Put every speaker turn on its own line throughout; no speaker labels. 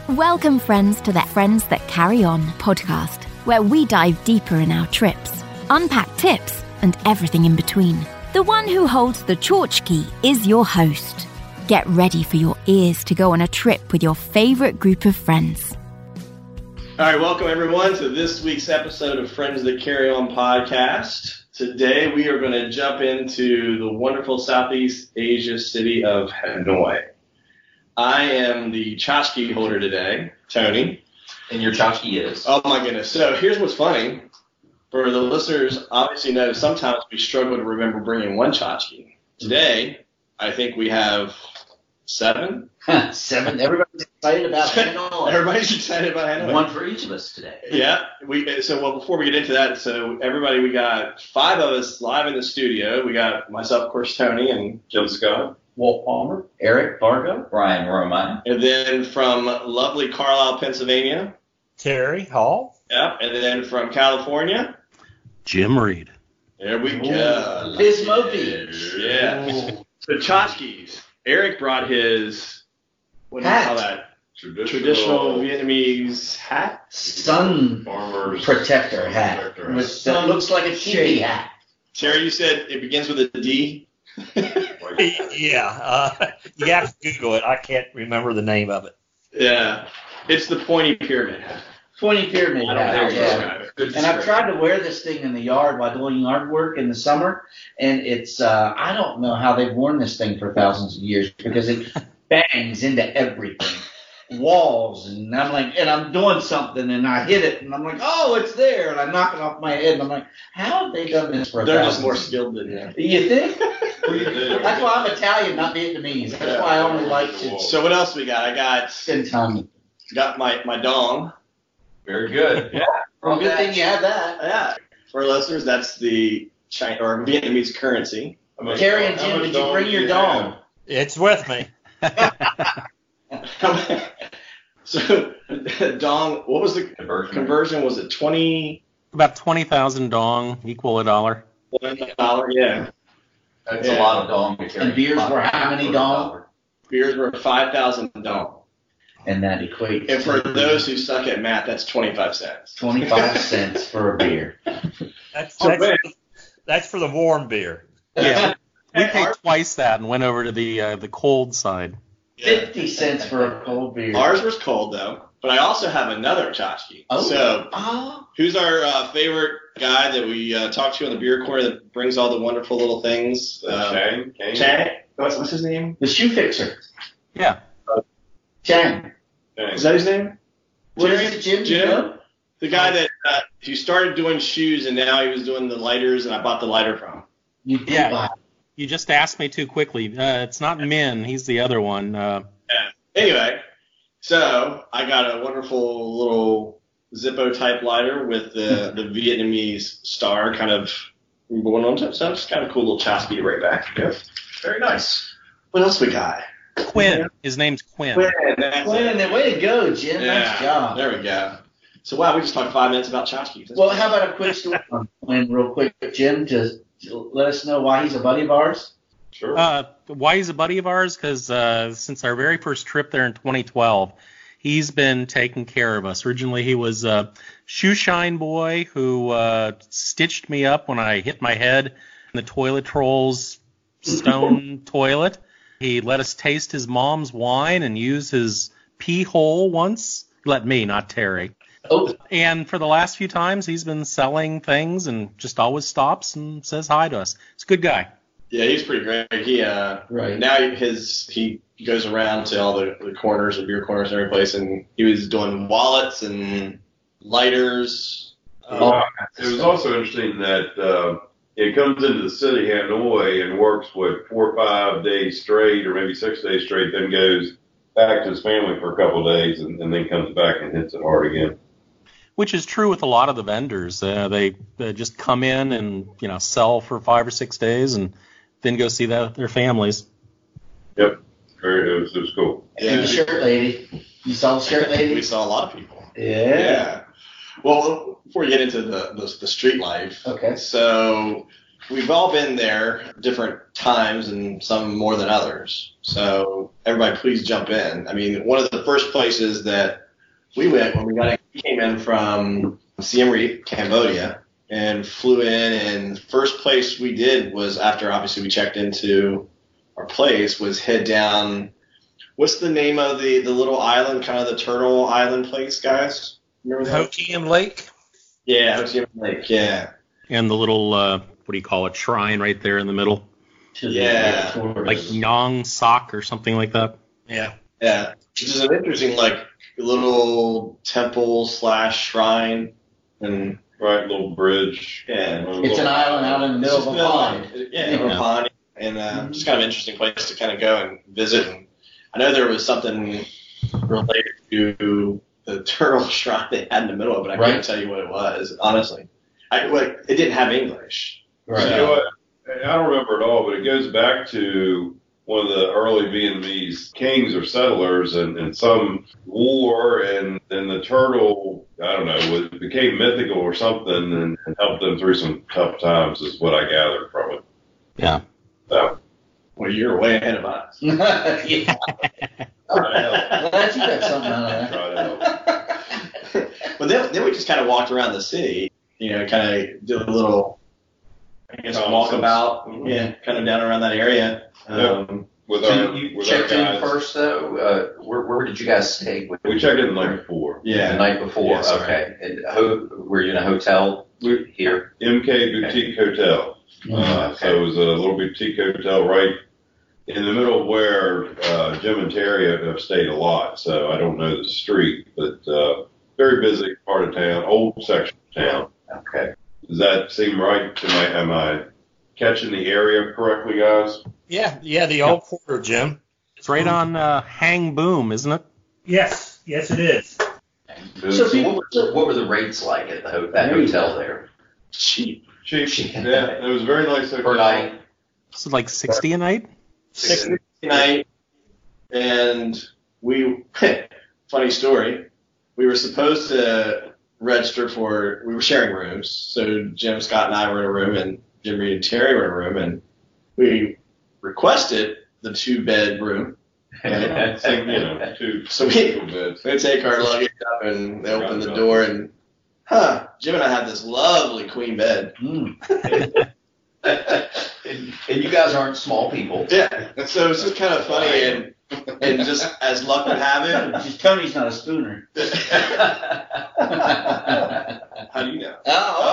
Welcome, friends, to the Friends That Carry On podcast, where we dive deeper in our trips, unpack tips, and everything in between. The one who holds the tchotchke is your host. Get ready for your ears to go on a trip with your favorite group of friends.
All right, welcome everyone to this week's episode of Friends That Carry On podcast. Today we are going to jump into the wonderful Southeast Asia city of Hanoi. I am the tchotchke holder today, Tony.
And your tchotchke is?
Oh my goodness. So here's what's funny. For the listeners, obviously know sometimes we struggle to remember bringing one tchotchke. Today, I think we have 7.
7. Everybody's excited about Hanoi.
Everybody's excited about Hanoi.
One for each of us today.
Yeah. Before we get into that, so everybody, we got 5 of us live in the studio. We got myself, of course, Tony, and Jim Scott,
Walt Palmer, Eric Fargo, Brian Romine.
And then from lovely Carlisle, Pennsylvania,
Terry Hall.
Yeah. And then from California,
Jim Reed.
There we go.
Pismo Beach.
Yeah. So tchotchkes. Eric brought his, what do you call that? Traditional Vietnamese hat?
Sun protector hat. That looks like a TV hat.
Terry, you said it begins with a D?
Yeah. You have to Google it. I can't remember the name of it.
Yeah. It's the pointy pyramid hat.
Pointy pyramid hat,
yeah.
And I've tried to wear this thing in the yard while doing yard work in the summer, and it's, I don't know how they've worn this thing for thousands of years because it bangs into everything. Walls, and I'm like, and I'm doing something, and I hit it, and I'm like, oh, it's there, and I knock it off my head, and I'm like, how have they done this for
They're
thousands?
just more skilled than you.
You think? That's why I'm Italian, not Vietnamese. That's why I only like to
So what else we got? I got my dong.
Very good.
Yeah.
Well, good thing you have that.
Yeah. For listeners, that's the Vietnamese currency.
Terry and Jim, did you bring your dong?
It's with me.
So, dong, what was the conversion? Was it 20?
About 20,000 dong, equal $1.
$1, yeah.
That's a lot of dong. And beers were how many dong?
Beers were 5,000 dong.
And that equates
And for those who suck at math, that's 25 cents.
25 cents for a beer.
That's for the warm beer.
Yeah. We paid twice that and went over to the cold side.
50 cents for a cold beer.
Ours was cold, though. But I also have another tchotchke.
Oh.
So, who's our favorite guy that we talk to on the beer corner that brings all the wonderful little things? Chang? What's his name?
The shoe fixer.
Yeah.
Chang.
Is that his name?
What is it, Jim?
Jim? The guy that he started doing shoes and now he was doing the lighters, and I bought the lighter from him.
Yeah. You just asked me too quickly. It's not Min. He's the other one.
Yeah. Anyway, so I got a wonderful little Zippo type lighter with the Vietnamese star kind of going on top. So it's kind of cool little tchotchke to bring back. Yeah. Very nice. What else we got?
Quinn. His name's Quinn.
Quinn, way to go, Jim.
Yeah,
nice job.
There we go. So, wow, we just talked 5 minutes about tchotchkes.
Well, how about a quick story on Quinn real quick, Jim, to let us know why he's a buddy of ours?
Sure.
Why he's a buddy of ours? Because since our very first trip there in 2012, he's been taking care of us. Originally, he was a shoe shine boy who stitched me up when I hit my head in the Toilet Trolls stone toilet. He let us taste his mom's wine and use his pee hole once. Let me, not Terry.
Oh.
And for the last few times, he's been selling things and just always stops and says hi to us. He's a good guy.
Yeah, he's pretty great. He
right.
Now he goes around to all the corners and beer corners and every place, and he was doing wallets and lighters.
It was also interesting that it comes into the city, Hanoi, and works, 4 or 5 days straight, or maybe 6 days straight, then goes back to his family for a couple of days, and then comes back and hits it hard again.
Which is true with a lot of the vendors. They just come in and sell for 5 or 6 days and then go see their families.
Yep, it was cool.
And the shirt lady. You saw the shirt lady?
We saw a lot of people.
Yeah.
Well, before we get into the street life,
okay.
So we've all been there different times and some more than others. So everybody please jump in. I mean, one of the first places that we went when we came in from Siem Reap, Cambodia, and flew in, and first place we did was after obviously we checked into our place was head down. What's the name of the little island, kind of the turtle island place, guys? Remember that?
Ho Chi Minh Lake.
Yeah, Ho Chi Minh Lake, yeah.
And the little, what do you call it, shrine right there in the middle?
Yeah.
Like Nong Sok or something like that.
Yeah.
Yeah, which is an interesting, like, little temple / shrine. And
Right, little bridge.
yeah.
It's an island out in the middle of a pond.
Yeah, a pond. And just kind of interesting place to kind of go and visit. And I know there was something related to the turtle shrine they had in the middle of it. I couldn't tell you what it was, honestly. It didn't have English.
Right.
You know what? I don't remember it all, but it goes back to one of the early Vietnamese kings or settlers and some war, and then the turtle, I don't know, became mythical or something and helped them through some tough times is what I gathered from it.
Yeah.
So,
Well, you're way ahead of us.
Yeah.
try to help.
Glad you got something out of that.
Try to help.
But then we just kind of walked around the city, kind of did a little, I guess, walkabout, kind of down around that area.
With
So
our
you
with
checked
our
in
guys.
first, though? Where did you guys stay?
We checked in the night before.
The night before?
Yeah, sorry.
Okay. And were you in a hotel here?
MK Boutique Hotel. So it was a little boutique hotel right in the middle of where Jim and Terry have stayed a lot. So I don't know the street, but very busy part of town, old section of town.
Okay.
Does that seem right? Am I catching the area correctly, guys?
Yeah, the old quarter, Jim.
It's right on Hang Boom, isn't it?
Yes, it is.
So what were the rates like at that hotel there?
Cheap.
Cheap. Yeah, it was a very nice hotel.
Per night?
Is it like 60 a night?
60 night, and funny story, we were supposed to register we were sharing rooms, so Jim, Scott, and I were in a room, and Jim, Reed, and Terry were in a room, and we requested the 2-bed room. So we take our luggage up, and they open the door, and Jim and I have this lovely queen bed.
And you guys aren't small people.
Yeah, so it's just kind of funny, and just as luck would have it.
Just Tony's not a spooner.
How do you know?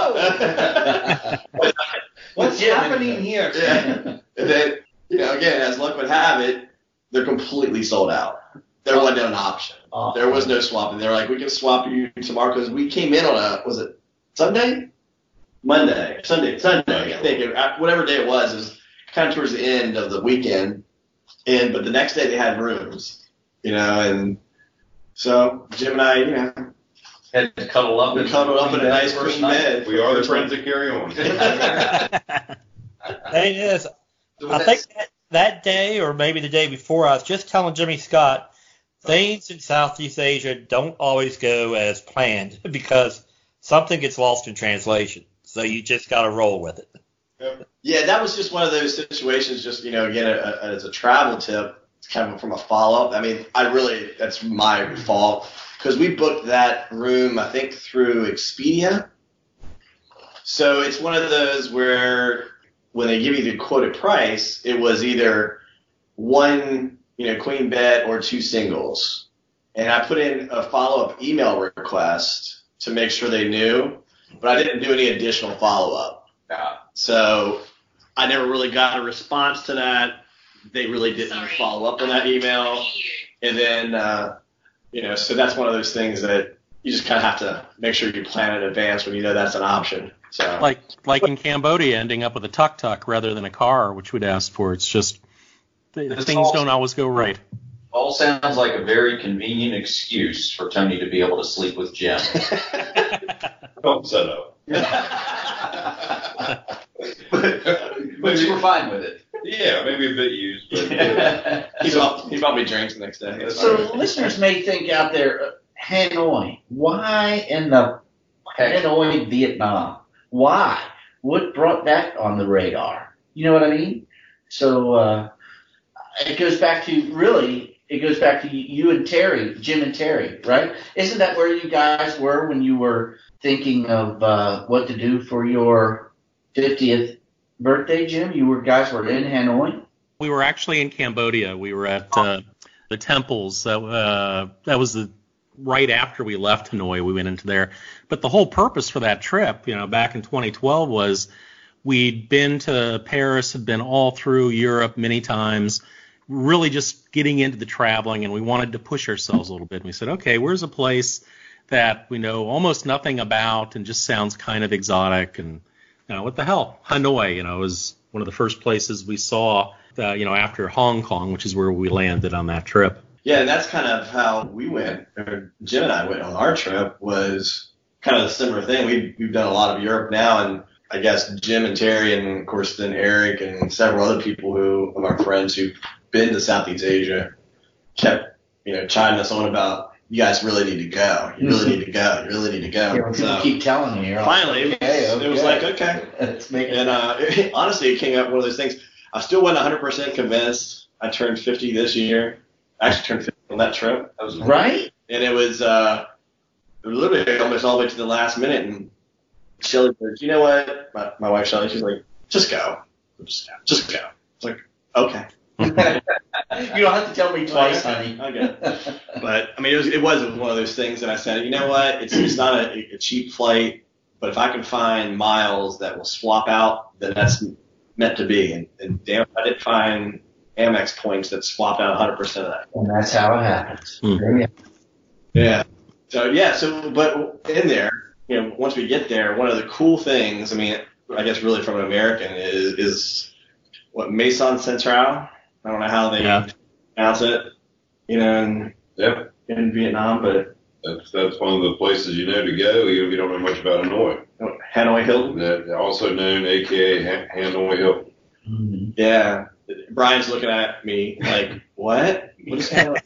What's happening here?
Yeah. And then, again, as luck would have it, they're completely sold out. There wasn't an option. There was no swapping. They're like, we can swap you tomorrow, because we came in on was it Sunday? Sunday, I think. Whatever day it was kind of towards the end of the weekend. But the next day they had rooms, and so Jim and I,
Had to cuddle up.
we cuddled up in a nice queen bed.
We are the friends that carry on.
It is. I think that day, or maybe the day before, I was just telling Jimmy Scott, things in Southeast Asia don't always go as planned because something gets lost in translation. So you just got to roll with it.
Yeah, that was just one of those situations, just, again, as a travel tip, kind of from a follow-up. I mean, that's my fault, because we booked that room, I think, through Expedia. So it's one of those where when they give you the quoted price, it was either one, queen bed or 2 singles. And I put in a follow-up email request to make sure they knew, but I didn't do any additional follow-up. So I never really got a response to that. They really didn't follow up on that email. And then, so that's one of those things that you just kind of have to make sure you plan in advance when you know that's an option. So
Like in Cambodia, ending up with a tuk-tuk rather than a car, which we'd asked for. It's just things don't always go right.
All sounds like a very convenient excuse for Tony to be able to sleep with Jim.
Don't set up.
But you were fine with it.
Yeah, maybe a bit used, but
he bought me drinks the next day.
So listeners may think out there, Hanoi. Why in the Hanoi, Vietnam? Why? what brought that on the radar? You know what I mean? So it goes back to you and Terry, Jim and Terry, right? Isn't that where you guys were when you were thinking of what to do for your 50th birthday, Jim? Guys were in Hanoi?
We were actually in Cambodia. We were at the temples. That was right after we left Hanoi. We went into there. But the whole purpose for that trip, back in 2012 was we'd been to Paris, had been all through Europe many times, really just getting into the traveling, and we wanted to push ourselves a little bit. And we said, okay, where's a place that we know almost nothing about and just sounds kind of exotic? And what the hell? Hanoi, was one of the first places we saw, after Hong Kong, which is where we landed on that trip.
Yeah, and that's kind of how we went, or Jim and I went on our trip, was kind of a similar thing. We've done a lot of Europe now, and I guess Jim and Terry, and of course then Eric and several other people of our friends who've been to Southeast Asia kept, chiming us on about, you guys really need to go. You really need to go. You really need to go.
Yeah, when people keep telling you.
Finally, it was like, okay.
Let's make it.
And honestly, it came up one of those things. I still wasn't 100% convinced. I turned 50 this year. I actually turned 50 on that trip. That was
right.
And it was literally almost all the way to the last minute. And Shelly goes, you know what? My wife Shelly, she's like, just go. Just go. It's like, okay.
You don't have to tell me twice, honey.
Okay. But I mean, it was one of those things that I said, you know what? It's not a cheap flight, but if I can find miles that will swap out, then that's meant to be. And damn, I didn't find Amex points that swapped out 100% of that.
And that's how it happens.
Mm.
Yeah. So but in there, once we get there, one of the cool things, I mean, I guess really from an American is what Maison Centrale. I don't know how they pronounce it, in Vietnam, but
that's one of the places to go, even if you don't know much about Hanoi.
Hanoi Hilton.
Also known, a.k.a. Hanoi Hilton.
Mm-hmm.
Yeah. Brian's looking at me like, what? What's Hanoi?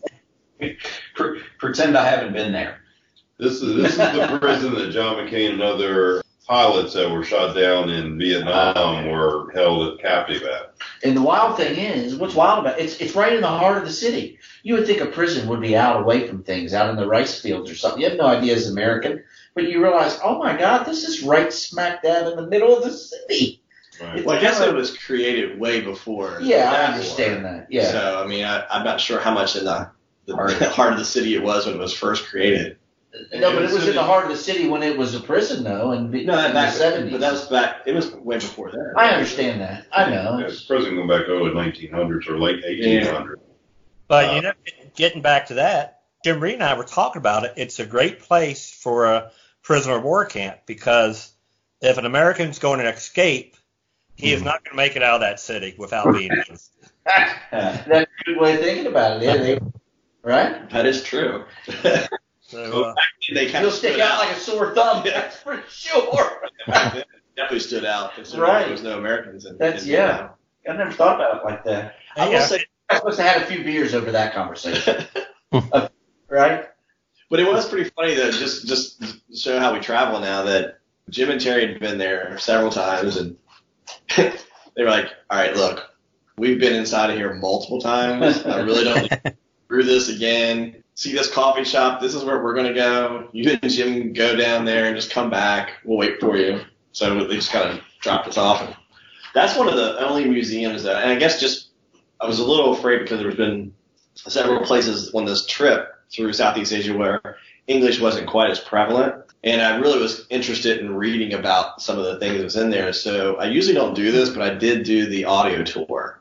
Pretend I haven't been there.
This is the prison that John McCain and other pilots that were shot down in Vietnam were held captive at.
And the wild thing is, what's wild about it, it's right in the heart of the city. You would think a prison would be out away from things, out in the rice fields or something. You have no idea as an American, but you realize, oh my God, this is right smack dab in the middle of the city.
Right.
Well, I guess it was created way before.
Yeah, I understand that. Yeah.
So, I mean, I'm not sure how much in the heart of the city it was when it was first created.
No, but it was in the heart of the city when it was a prison, though, in the 70s.
But that was back. It was way before that.
I understand that. I know.
Yeah, it's prison going back to early 1900s or late 1800s.
But getting back to that, Jim Reed and I were talking about it. It's a great place for a prisoner of war camp because if an American's going to escape, he is not going to make it out of that city without being used.
That's a good way of thinking about it. Yeah, right?
That is true.
So,
He'll stick out like a sore thumb. That's for sure.
Definitely stood out considering there was no Americans in
I never thought about it like that. I will say I must have had a few beers over that conversation. Right?
But it was pretty funny though, just to show how we travel now, that Jim and Terry had been there several times, and they were like, all right, look, we've been inside of here multiple times. I really don't need to do this again. See this coffee shop? This is where we're going to go. You and Jim go down there and just come back. We'll wait for you. So they just kind of dropped us off. And that's one of the only museums that, and I guess I was a little afraid because there's been several places on this trip through Southeast Asia where English wasn't quite as prevalent. And I really was interested in reading about some of the things that was in there. So I usually don't do this, but I did do the audio tour.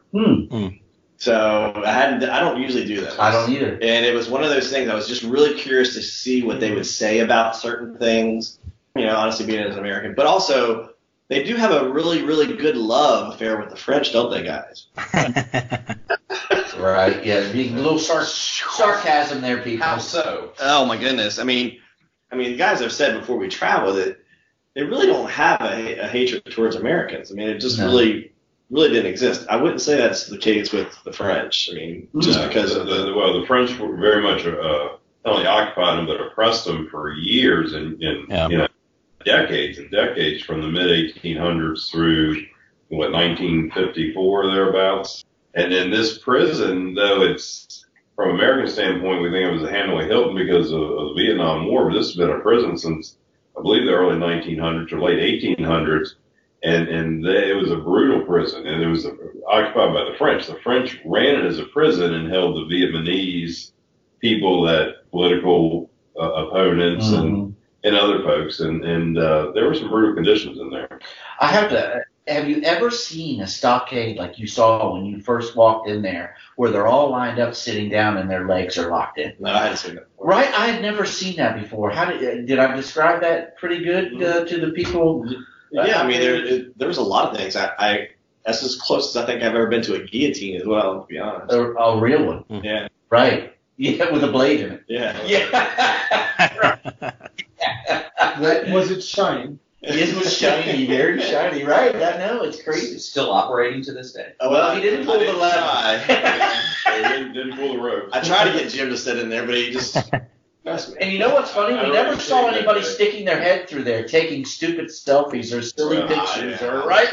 So I don't usually do that.
I don't either.
And it was one of those things. I was just really curious to see what they would say about certain things, honestly being as an American. But also, they do have a really, really good love affair with the French, don't they, guys?
Right, yeah. A little sarcasm there, people.
How so?
Oh, my goodness. I mean, the guys have said before we travel that they really don't have a hatred towards Americans. I mean, it just really didn't exist. I wouldn't say that's the case with the French. I mean, just because of
the French were very much not only occupied them but oppressed them for years, and decades and decades from the mid-1800s through, 1954 thereabouts. And then this prison, though it's, from an American standpoint, we think it was a Hanoi Hilton because of the Vietnam War, but this has been a prison since, I believe, the early 1900s or late 1800s. And it was a brutal prison, and it was occupied by the French. The French ran it as a prison and held the Vietnamese people, that political opponents and other folks, and there were some brutal conditions in there.
Have you ever seen a stockade like you saw when you first walked in there, where they're all lined up sitting down and their legs are locked in?
No, I hadn't seen that before.
Right? I had never seen that before. How did I describe that pretty good to the people?
Yeah, I mean, there was a lot of things. That's as close as I think I've ever been to a guillotine as well, to be honest.
A real one.
Yeah.
Right. Yeah, with a blade in it.
Yeah.
Yeah.
Was it shining?
It was shiny, very shiny. Right. I know. It's crazy.
It's still operating to this day.
Oh,
Well, he didn't pull the
They didn't pull the rope.
I tried to get Jim to sit in there, but he just messed me.
And you know what's funny? We never saw anybody sticking their head through there, taking stupid selfies or silly pictures, right?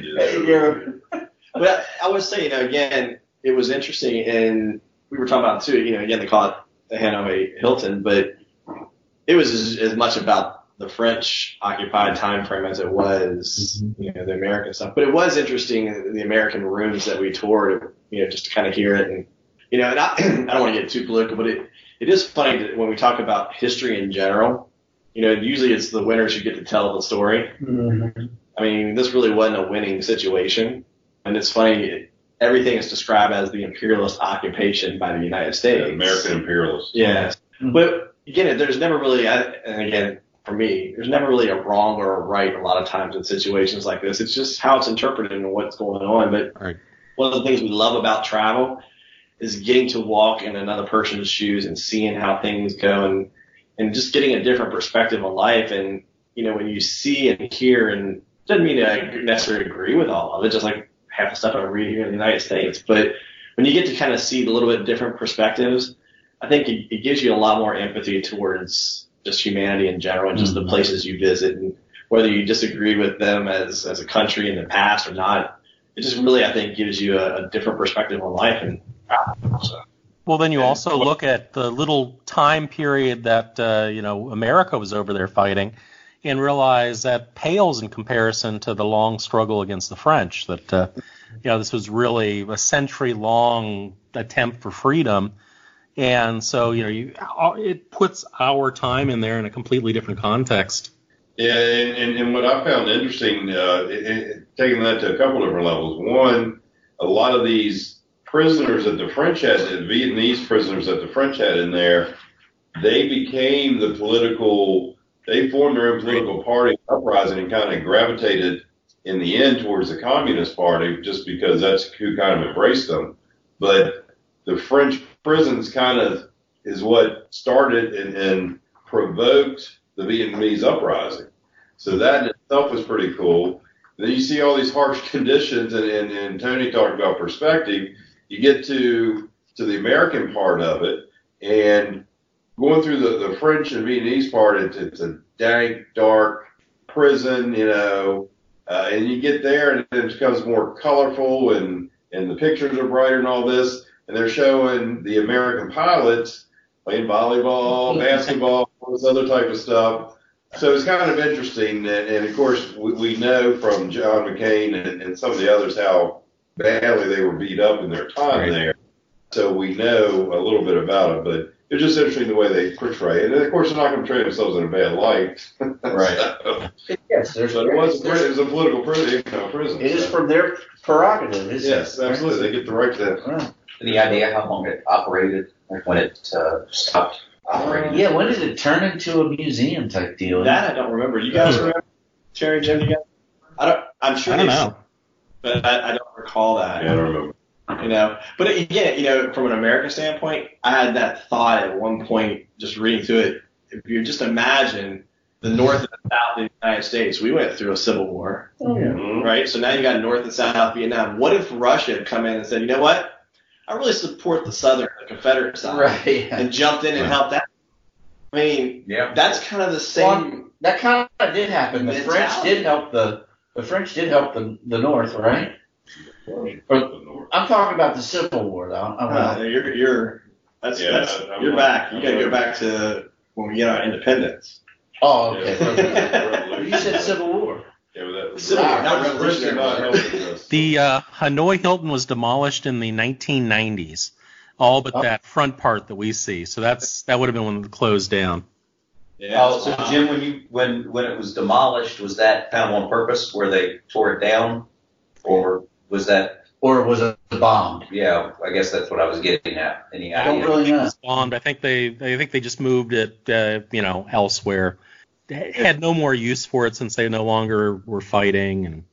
But I would say, again, it was interesting, and we were talking about too. Again, they call it the Hanoi Hilton, but it was as much about the French occupied time frame as it was, the American stuff. But it was interesting, the American rooms that we toured, just to kind of hear it. And, and I don't want to get too political, but it is funny that when we talk about history in general, usually it's the winners who get to tell the story.
Mm-hmm.
I mean, this really wasn't a winning situation. And it's funny, everything is described as the imperialist occupation by the United States.
Yeah, American imperialists.
Yes.
Mm-hmm.
But again, there's never really, and again, for me, there's never really a wrong or a right a lot of times in situations like this. It's just how it's interpreted and what's going on. But One of the things we love about travel is getting to walk in another person's shoes and seeing how things go and just getting a different perspective on life. And, when you see and hear, and it doesn't mean I necessarily agree with all of it, just like half the stuff I read here in the United States. But when you get to kind of see a little bit different perspectives, I think it gives you a lot more empathy towards just humanity in general and just the places you visit, and whether you disagree with them as a country in the past or not, it just really, I think, gives you a different perspective on life. And
well, then you also look at the little time period that America was over there fighting, and realize that pales in comparison to the long struggle against the French. That this was really a century-long attempt for freedom. And so, it puts our time in there in a completely different context.
Yeah, and what I found interesting, taking that to a couple different levels. One, a lot of these prisoners that the French had, the Vietnamese prisoners that the French had in there, they became they formed their own political party uprising and kind of gravitated in the end towards the Communist Party just because that's who kind of embraced them. But the French prisons kind of is what started and provoked the Vietnamese uprising. So that in itself was pretty cool. Then you see all these harsh conditions, and Tony talked about perspective. You get to the American part of it, and going through the French and Vietnamese part, it's a dank, dark prison, and you get there and it becomes more colorful, and the pictures are brighter and all this. And they're showing the American pilots playing volleyball, basketball, all this other type of stuff. So it's kind of interesting. And of course, we know from John McCain and some of the others how badly they were beat up in their time there. So we know a little bit about it. But it's just interesting the way they portray it. And of course, they're not going to portray themselves in a bad light.
Right.
Yes,
it was a political prison.
It is from their prerogative, isn't it?
Yes, absolutely. They get the right to that.
Right.
Any idea how long it operated, like when it stopped operating?
Yeah, when did it turn into a museum type deal?
That I don't remember. Do you guys remember? Terry, Jim, do you guys? I'm sure.
I don't know.
But I don't recall that.
Yeah, I don't remember.
But again, from an American standpoint, I had that thought at one point, just reading through it. If you just imagine the North and the South of the United States, we went through a civil war, right? So now you got North and South Vietnam. What if Russia had come in and said, you know what? I really support the Southern, the Confederate side,
right, yeah.
and jumped in and helped that. mean, that's kind of the same.
Well, that kind of did happen. The
mentality.
French did help the French did help the North, right? I'm talking about the Civil War, though.
You're back. You got to go back to when we get our independence.
Oh, okay. You said Civil War.
Civil War, not revolutionary.
The Hanoi Hilton was demolished in the 1990s, all but that front part that we see. So that would have been when it closed down.
Yeah. So Jim, when it was demolished, was that kind of on purpose, where they tore it down, or was that?
Or was it bombed?
Yeah, I guess that's what I was getting at.
I don't really know.
It was bombed. I think they just moved it, elsewhere. They had no more use for it since they no longer were fighting. And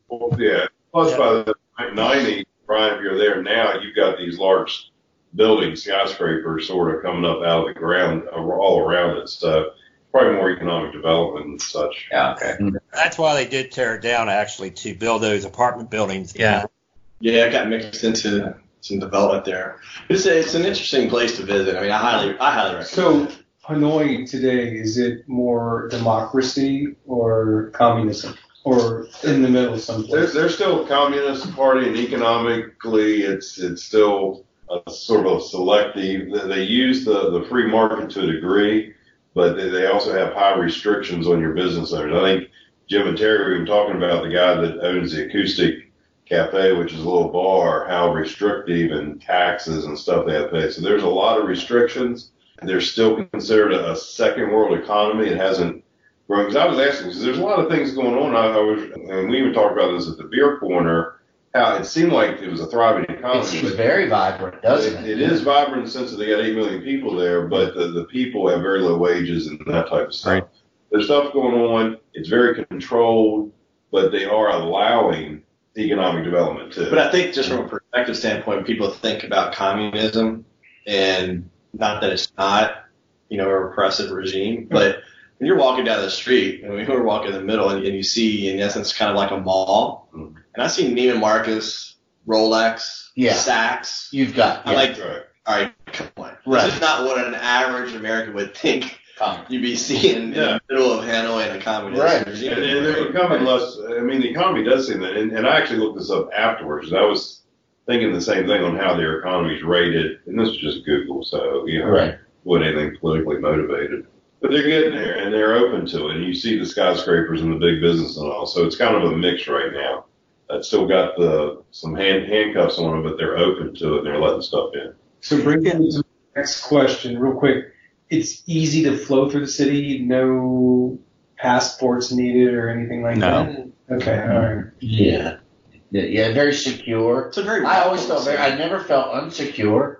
Plus, by the 90s, Brian, if you're there now, you've got these large buildings, skyscrapers, sort of coming up out of the ground all around it. So probably more economic development and such.
Yeah. Okay.
That's why they did tear it down, actually, to build those apartment buildings.
Yeah.
Yeah, it got mixed into some development there. It's an interesting place to visit. I mean, I highly recommend
So
it.
Hanoi today, is it more democracy or communism, or in the middle someplace?
There's still a communist party, and economically, it's still a sort of a selective. They use the free market to a degree, but they also have high restrictions on your business owners. I think Jim and Terry, we were talking about the guy that owns the Acoustic Cafe, which is a little bar, how restrictive and taxes and stuff they have to pay. So there's a lot of restrictions. They're still considered a second world economy. It hasn't grown. Because I was asking, because there's a lot of things going on. And we even talked about this at the beer corner, how it seemed like it was a thriving economy.
It seems very vibrant, doesn't it?
It is vibrant in the sense that they got 8 million people there, but the people have very low wages and that type of stuff.
Right.
There's stuff going on. It's very controlled, but they are allowing economic development too.
But I think just from a perspective standpoint, people think about communism, and not that it's not, a repressive regime, but when you're walking down the street, and we were walking in the middle, and you see, in essence, kind of like a mall, and I see Neiman Marcus, Rolex, Saks.
You've got.
I'm like, all right, come on.
Right.
This is not what an average American would think you'd be seeing in the middle of Hanoi in a communist regime.
And they're becoming less. I mean, the economy does seem that. And I actually looked this up afterwards. And I was thinking the same thing on how their economy is rated. And this was just Google, so wasn't anything politically motivated. But they're getting there, and they're open to it. And you see the skyscrapers and the big business and all. So it's kind of a mix right now. It's still got some handcuffs on them, but they're open to it and they're letting stuff in.
So bring me to the next question real quick. It's easy to flow through the city, no passports needed or anything like that? Okay, all right.
Yeah, very secure.
It's a very
I always felt I never felt unsecure.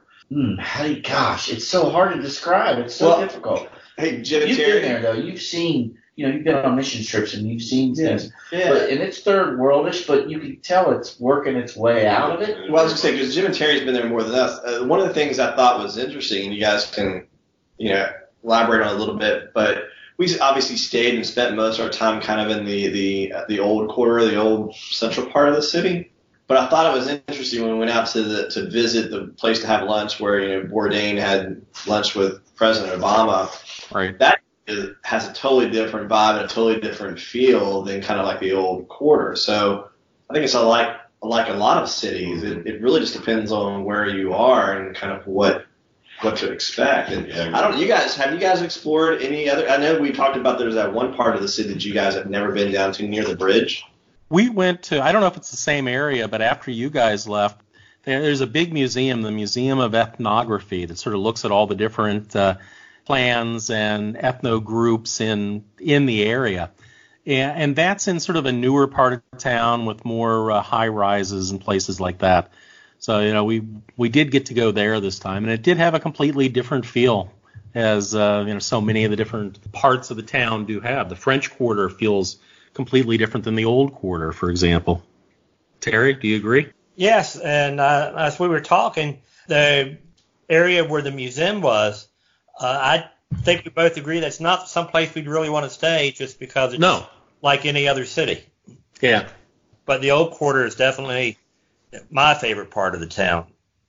Gosh, it's so hard to describe. It's so difficult.
Hey, Jim,
You've been there, though. You've seen, you've been on mission trips and you've seen things.
Yeah.
And it's third worldish, but you can tell it's working its way out of it.
Well, I was going to say, because Jim and Terry's been there more than us. One of the things I thought was interesting, and you guys can, elaborate on it a little bit, but we obviously stayed and spent most of our time kind of in the old quarter, the old central part of the city. But I thought it was interesting when we went out to visit the place to have lunch where, Bourdain had lunch with President Obama.
Right.
That has a totally different vibe and a totally different feel than kind of like the old quarter. So I think it's like a lot of cities. It really just depends on where you are and kind of what to expect. And have you guys explored any other? I know we talked about there's that one part of the city that you guys have never been down to near the bridge.
We went to, I don't know if it's the same area, but after you guys left, there's a big museum, the Museum of Ethnography, that sort of looks at all the different clans and ethno groups in the area. And that's in sort of a newer part of town with more high rises and places like that. So, we did get to go there this time, and it did have a completely different feel, as so many of the different parts of the town do have. The French Quarter feels completely different than the Old Quarter, for example. Terry, do you agree?
Yes, and as we were talking, the area where the museum was, I think we both agree that's not someplace we'd really want to stay just because it's like any other city.
Yeah.
But the Old Quarter is definitely my favorite part of the town.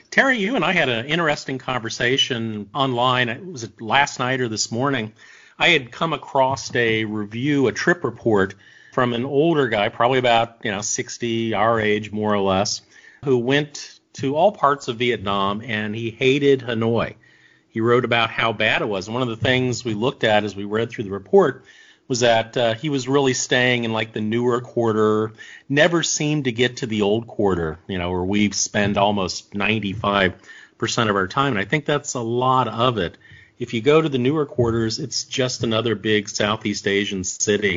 Terry, you and I had an interesting conversation online. Was it last night or this morning? I had come across a trip report from an older guy, probably about 60, our age more or less, who went to all parts of Vietnam, and he hated Hanoi. He wrote about how bad it was. And one of the things we looked at as we read through the report was that he was really staying in like the newer quarter, never seemed to get to the old quarter, where we spend almost 95% of our time. And I think that's a lot of it. If you go to the newer quarters, it's just another big Southeast Asian city.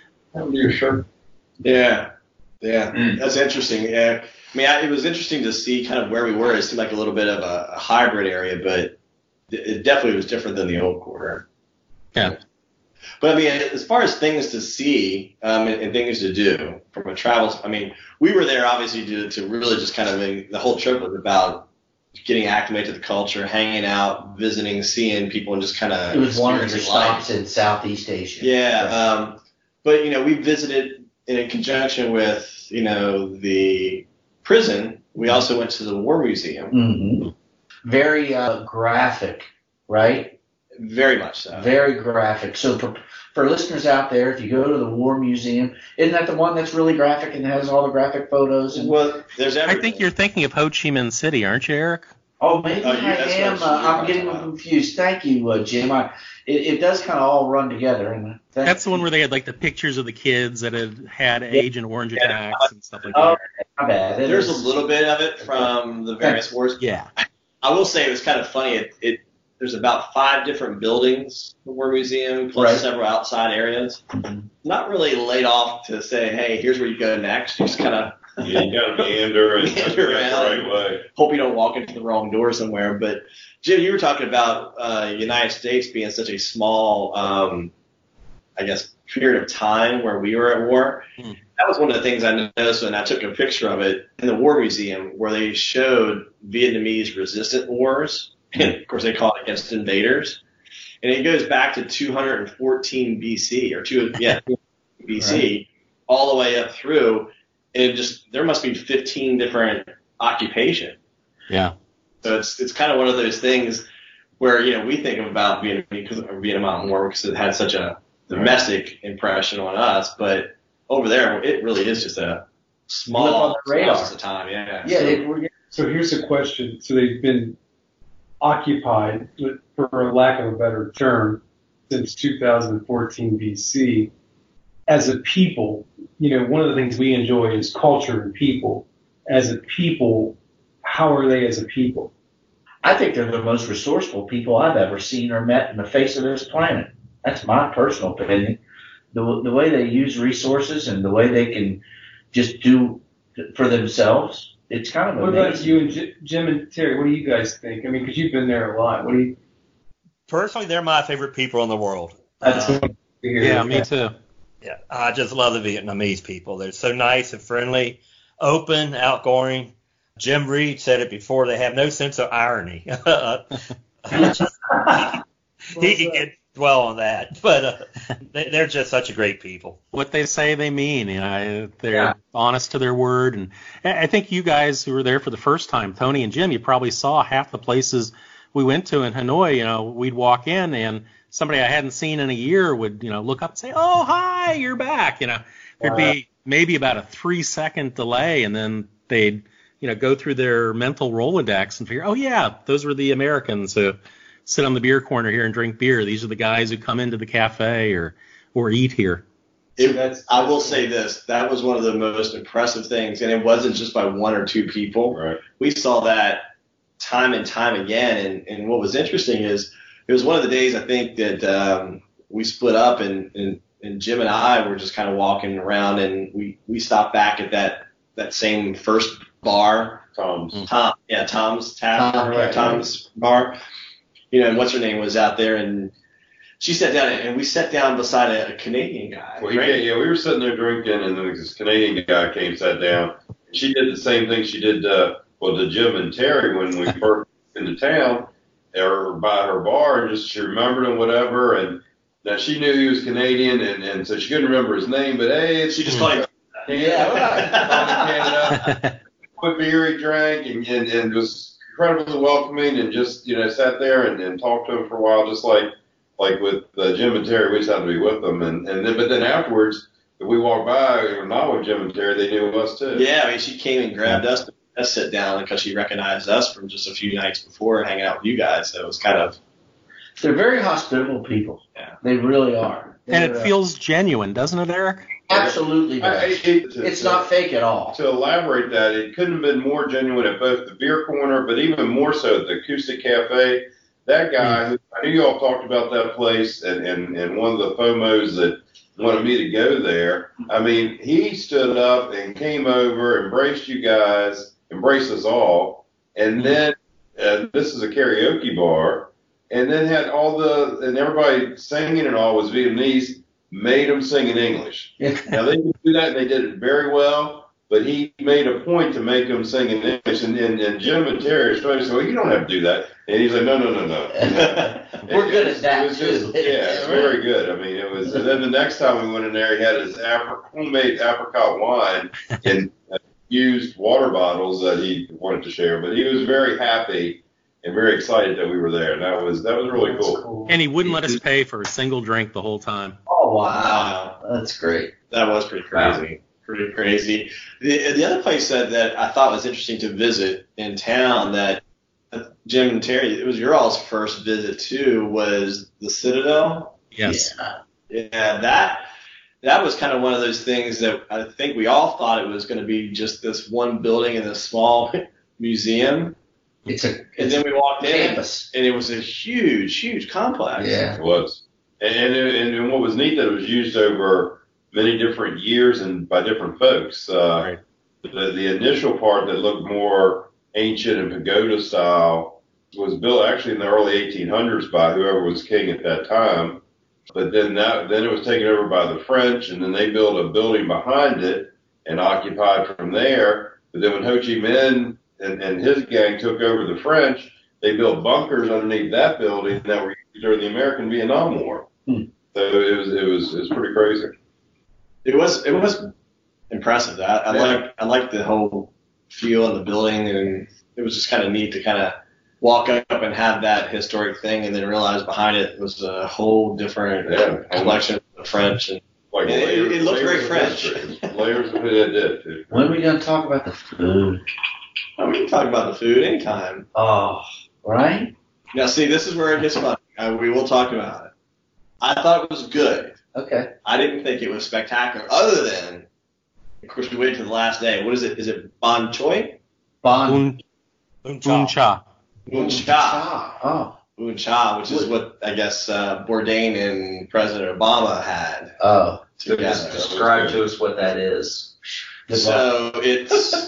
Sure. Yeah. That's interesting. Yeah. I mean, it was interesting to see kind of where we were. It seemed like a little bit of a hybrid area, but it definitely was different than the old quarter.
Yeah.
But I mean, as far as things to see and things to do from a travel, I mean, we were there obviously to really just kind of the whole trip was about getting acclimated to the culture, hanging out, visiting, seeing people, and just kind of.
It was one of your stops in Southeast Asia.
Yeah, right. But we visited in conjunction with the prison. We also went to the War Museum.
Mm-hmm. Very graphic, right?
Very much so.
Very graphic. So for listeners out there, if you go to the War Museum, isn't that the one that's really graphic and has all the graphic photos?
Well, there's everything.
I think you're thinking of Ho Chi Minh City, aren't you, Eric?
Oh, maybe I am. I'm getting confused. Thank you, Jim. It does kind of all run together. And
that's the one where they had like the pictures of the kids that had Agent Orange attacks and stuff like that.
Oh, my bad.
There's a little bit of it from the various wars.
Yeah.
I will say it was kind of funny. There's about 5 different buildings in the War Museum, plus several outside areas. Mm-hmm. Not really laid off to say, hey, here's where you go next. You just kind of
you got to meander around
the right way. Hope you don't walk into the wrong door somewhere. But Jim, you were talking about United States being such a small, period of time where we were at war. Mm. That was one of the things I noticed, and I took a picture of it in the War Museum where they showed Vietnamese resistant wars. And of course, they call it against invaders. And it goes back to 214 BC, BC, right. All the way up through. And there must be 15 different occupations.
Yeah.
So it's kind of one of those things where, we think about Vietnam War because it had such a domestic impression on us. But over there, it really is just a small
radar
time. Yeah.
So here's a question. So they've been occupied, for lack of a better term, since 2014 BC. As a people, one of the things we enjoy is culture and people. As a people, how are they as a people?
I think they're the most resourceful people I've ever seen or met in the face of this planet. That's my personal opinion. The way they use resources and the way they can just do for themselves. It's kind of amazing.
What about you and Jim and Terry? What do you guys think? I mean, because you've been there a lot.
Personally, they're my favorite people in the world.
That's
me too.
Yeah, I just love the Vietnamese people. They're so nice and friendly, open, outgoing. Jim Reed said it before. They have no sense of irony. He can dwell on that, but they're just such a great people.
What they say they mean. They're honest to their word. And I think you guys who were there for the first time, Tony and Jim, you probably saw half the places we went to in Hanoi. We'd walk in and somebody I hadn't seen in a year would, look up and say, "Oh, hi, you're back." There'd be maybe about a 3-second delay, and then they'd, go through their mental Rolodex and figure, "Oh yeah, those were the Americans who sit on the beer corner here and drink beer. These are the guys who come into the cafe or eat here."
I will say this. That was one of the most impressive things, and it wasn't just by 1 or 2 people.
Right.
We saw that time and time again, and what was interesting is it was one of the days I think that we split up, and Jim and I were just kind of walking around, and we stopped back at that same first bar. Tom's Tap, Tom's Bar. And what's her name was out there, and she sat down, and we sat down beside a Canadian guy.
Well, we were sitting there drinking, and then this Canadian guy came, sat down. She did the same thing she did to Jim and Terry when we first into town. They were by her bar, and she remembered him, whatever. And now she knew he was Canadian, and so she couldn't remember his name, but hey,
she just called him.
Yeah, right. Canada. What beer he drank, and was incredibly welcoming, and just sat there and talked to them for a while, just like with Jim and Terry. We just had to be with them, but then afterwards, if we walked by or not with Jim and Terry, they knew us too.
Yeah, I mean, she came and grabbed us to sit down because she recognized us from just a few nights before hanging out with you guys. So it was kind of.
They're very hospitable people.
Yeah.
They really are.
And it feels genuine, doesn't it, Eric?
Absolutely does. It's not fake at all.
To elaborate that, it couldn't have been more genuine at both the beer corner, but even more so at the Acoustic Cafe. That guy, who, I knew you all talked about that place, and one of the FOMOs that wanted me to go there. I mean, he stood up and came over, embraced you guys, embraced us all, and then this is a karaoke bar, and then had and everybody singing and all was Vietnamese, made them sing in English. Now, they could do that, and they did it very well, but he made a point to make them sing in English, and Jim and Terry started saying, well, you don't have to do that. And he's like, no.
We're good at that, too.
It's very good. I mean, it was, and then the next time we went in there, he had his homemade apricot wine in used water bottles that he wanted to share, but he was very happy and very excited that we were there. And that was really cool.
And he wouldn't let us pay for a single drink the whole time.
Oh, wow. That's great.
That was pretty crazy. Wow. Pretty crazy. The other place that I thought was interesting to visit in town that Jim and Terry, it was your all's first visit too, was the Citadel.
Yes.
Yeah, that was kind of one of those things that I think we all thought it was going to be just this one building in this small museum. And then we walked in,
campus,
and it was a huge complex.
Yeah,
it was. And what was neat that it was used over many different years and by different folks.
Right.
The initial part that looked more ancient and pagoda style was built actually in the early 1800s by whoever was king at that time. But then it was taken over by the French, and then they built a building behind it and occupied from there. But then when Ho Chi Minh and his gang took over the French, they built bunkers underneath that building that were used during the American Vietnam War. So it was pretty crazy.
It was impressive. I liked the whole feel of the building, and it was just kind of neat to kind of walk up and have that historic thing, and then realize behind it was a whole different collection of the French. And
like
it looked very French.
Layers of it.
When are we going to talk about the food?
Oh, we can talk about the food anytime.
Oh, right?
Now, see, this is where it gets fun. We will talk about it. I thought it was good.
Okay.
I didn't think it was spectacular, other than, of course, we waited to the last day. What is it? Is it Bon Choy?
Bun Cha.
Bun Cha.
Oh.
Bun Cha, which is what I guess Bourdain and President Obama had.
Oh.
So just describe to us what that is.
So it's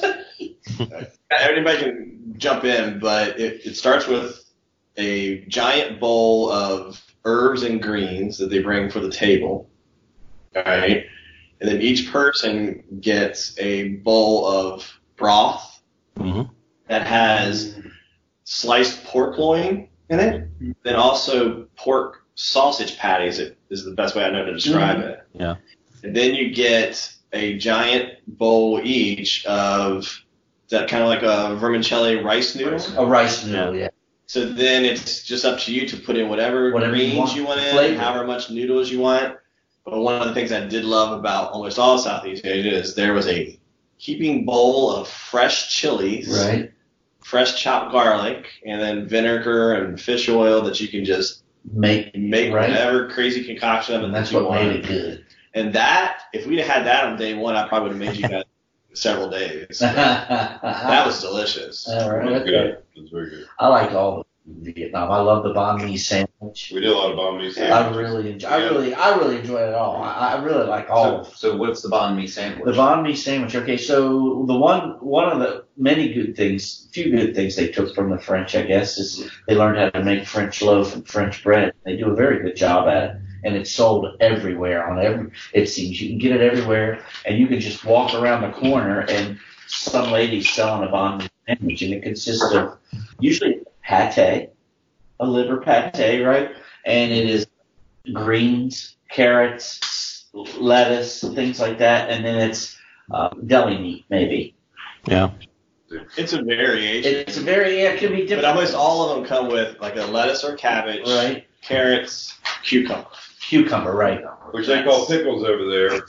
anybody can jump in, but it starts with a giant bowl of herbs and greens that they bring for the table. All right. And then each person gets a bowl of broth that has sliced pork loin in it. Then also pork sausage patties is the best way I know to describe it.
Yeah.
And then you get a giant bowl each of that kind of like a vermicelli rice noodle.
A rice noodle, yeah.
So then it's just up to you to put in whatever greens you want in,
flavor.
however much noodles you want. But one of the things I did love about almost all Southeast Asia is there was a heaping bowl of fresh chilies,
right,
fresh chopped garlic, and then vinegar and fish oil that you can just make
right,
whatever crazy concoction of it
and that's
that you
what
want.
made it good.
And that, if we'd have had that on day one, I probably would have made you guys several days. That was delicious.
All right.
It was good. It was very good.
I like all of Vietnam. I love the banh mi sandwich.
We did a lot of banh mi sandwiches.
I really enjoy it all. I really like all of it.
So what's the banh mi sandwich?
The banh mi sandwich. Okay, so the one of the many good things, few good things they took from the French, I guess, is they learned how to make French loaf and French bread. They do a very good job at it. And it's sold everywhere it seems you can get it everywhere, and you can just walk around the corner and some lady's selling a banh mi sandwich, and it consists of usually pate, a liver pate, right? And it is greens, carrots, lettuce, things like that, and then it's deli meat maybe.
Yeah.
It's a variation.
It can be different.
But almost all of them come with like a lettuce or cabbage,
right?
Carrots, cucumber.
Cucumber, right?
Which they call pickles over there.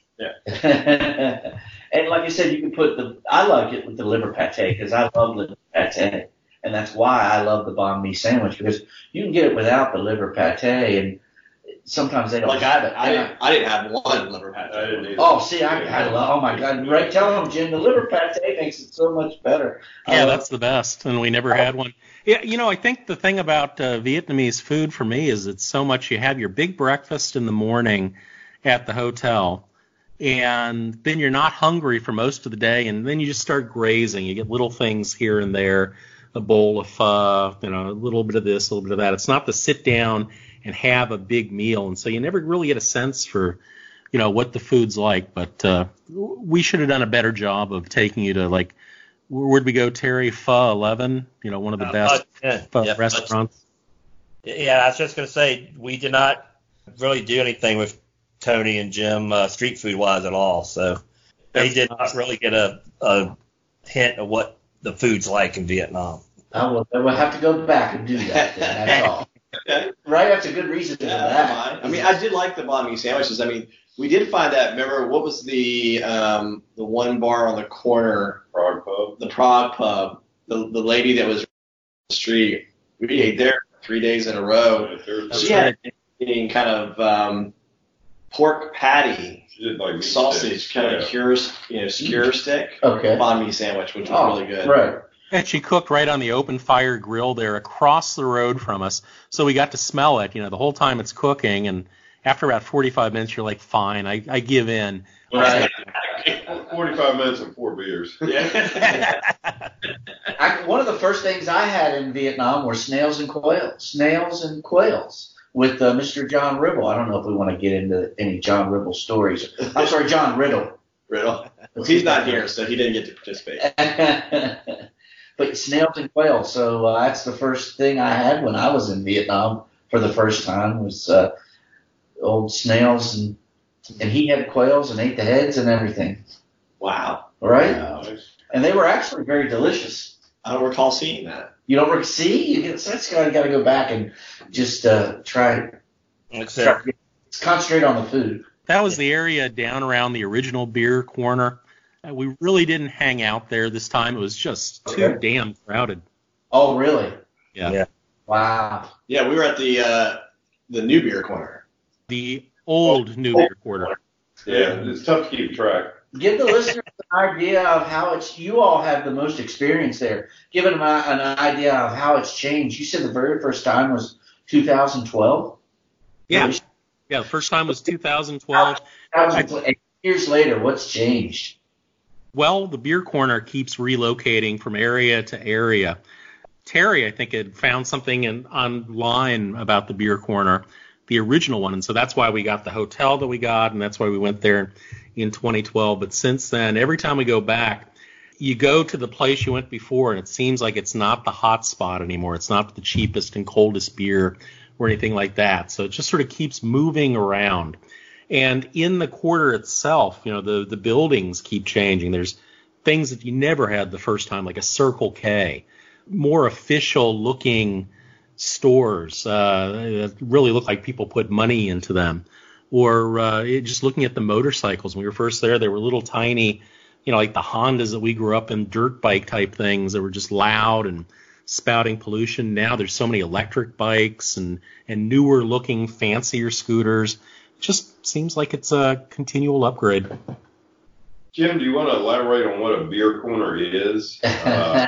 Yeah.
And like I said, you can put I like it with the liver pate because I love liver pate, and that's why I love the banh mi sandwich because you can get it without the liver pate, and sometimes they don't have it.
I didn't have one liver pate.
I didn't either.
Oh, see, I love. Oh my God! Right, tell them, Jim, the liver pate makes it so much better.
Yeah, that's the best, and we never had one. Yeah, I think the thing about Vietnamese food for me is it's so much. You have your big breakfast in the morning at the hotel, and then you're not hungry for most of the day, and then you just start grazing. You get little things here and there, a bowl of pho, a little bit of this, a little bit of that. It's not the sit down and have a big meal, and so you never really get a sense for, what the food's like. But we should have done a better job of taking you to, like, where'd we go, Terry? Pho 11, one of the best pho restaurants.
Yeah, I was just going to say, we did not really do anything with Tony and Jim street food wise at all, so they did not really get a hint of what the food's like in Vietnam.
We'll have to go back and do that then, that's all. Right, that's a good reason for that.
I mean, I did like the banh mi sandwiches. I mean, we did find that. Remember, what was the one bar on the corner?
Prague Pub.
The Prague Pub. The lady that was on the street. We ate there 3 days in a row. She had eating kind of pork patty,
like
sausage, kind of skewer stick.
Okay.
Banh mi sandwich, which was really good.
Right.
And she cooked right on the open fire grill there across the road from us. So we got to smell it, the whole time it's cooking. And after about 45 minutes, you're like, fine, I give in.
Right. 45 minutes and 4 beers.
Yeah.
One of the first things I had in Vietnam were snails and quails with Mr. John Ribble. I don't know if we want to get into any John Ribble stories. I'm sorry, John Riddle.
Riddle. He's not here, so he didn't get to participate.
But snails and quails. So that's the first thing I had when I was in Vietnam for the first time was old snails, and he had quails and ate the heads and everything.
Wow.
Right?
Wow.
And they were actually very delicious.
I don't recall seeing that.
You don't see? That's got to go back and just try concentrate on the food.
That was the area down around the original beer corner. We really didn't hang out there this time. It was just too damn crowded.
Oh, really?
Yeah.
Wow.
Yeah, we were at the new beer corner.
The old new beer corner.
Yeah, it's tough to keep track.
Give the listeners an idea of how you all have the most experience there. Give them an idea of how it's changed. You said the very first time was 2012?
Yeah. Yeah, the first time was 2012.
8 years later, what's changed?
Well, the beer corner keeps relocating from area to area. Terry, I think, had found something online about the beer corner, the original one, and so that's why we got the hotel that we got, and that's why we went there in 2012. But since then, every time we go back, you go to the place you went before, and it seems like it's not the hot spot anymore. It's not the cheapest and coldest beer or anything like that. So it just sort of keeps moving around. And in the quarter itself, the buildings keep changing. There's things that you never had the first time, like a Circle K, more official looking stores that really look like people put money into them. Or just looking at the motorcycles. When we were first there, they were little tiny, like the Hondas that we grew up in, dirt bike type things that were just loud and spouting pollution. Now there's so many electric bikes and newer looking, fancier scooters. It just seems like it's a continual upgrade.
Jim, do you want to elaborate on what a beer corner is?
Yeah,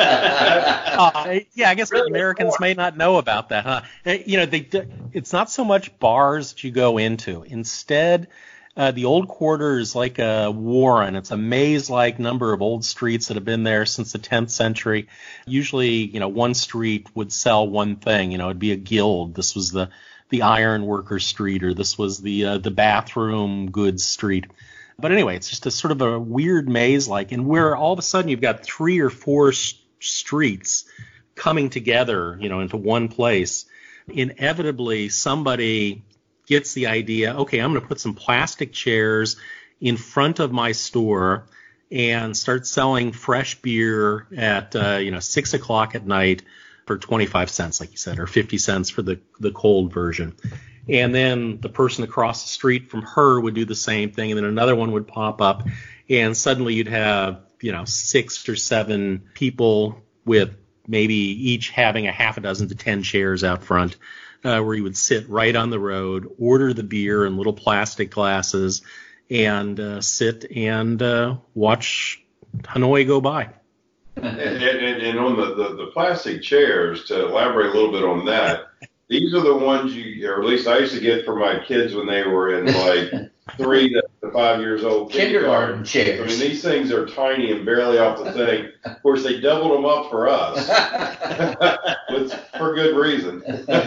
I guess Americans may not know about that, huh? It's not so much bars that you go into. Instead, the old quarter is like a warren. It's a maze-like number of old streets that have been there since the 10th century. Usually, one street would sell one thing. It'd be a guild. This was the iron worker street, or this was the bathroom goods street. But anyway, it's just a sort of a weird maze-like, and where all of a sudden you've got 3 or 4 streets coming together, into one place. Inevitably, somebody gets the idea, okay, I'm going to put some plastic chairs in front of my store, and start selling fresh beer at 6 o'clock at night for 25 cents, like you said, or 50 cents for the cold version. And then the person across the street from her would do the same thing, and then another one would pop up, and suddenly you'd have 6 or 7 people with maybe each having a half a dozen to 10 chairs out front, where you would sit right on the road, order the beer in little plastic glasses, and sit and watch Hanoi go by.
And on the plastic chairs, to elaborate a little bit on that, these are the ones or at least I used to get for my kids when they were in like 3 to 5 years old.
Kindergarten chairs.
I mean, these things are tiny and barely off the thing. Of course, they doubled them up for us, for good reason.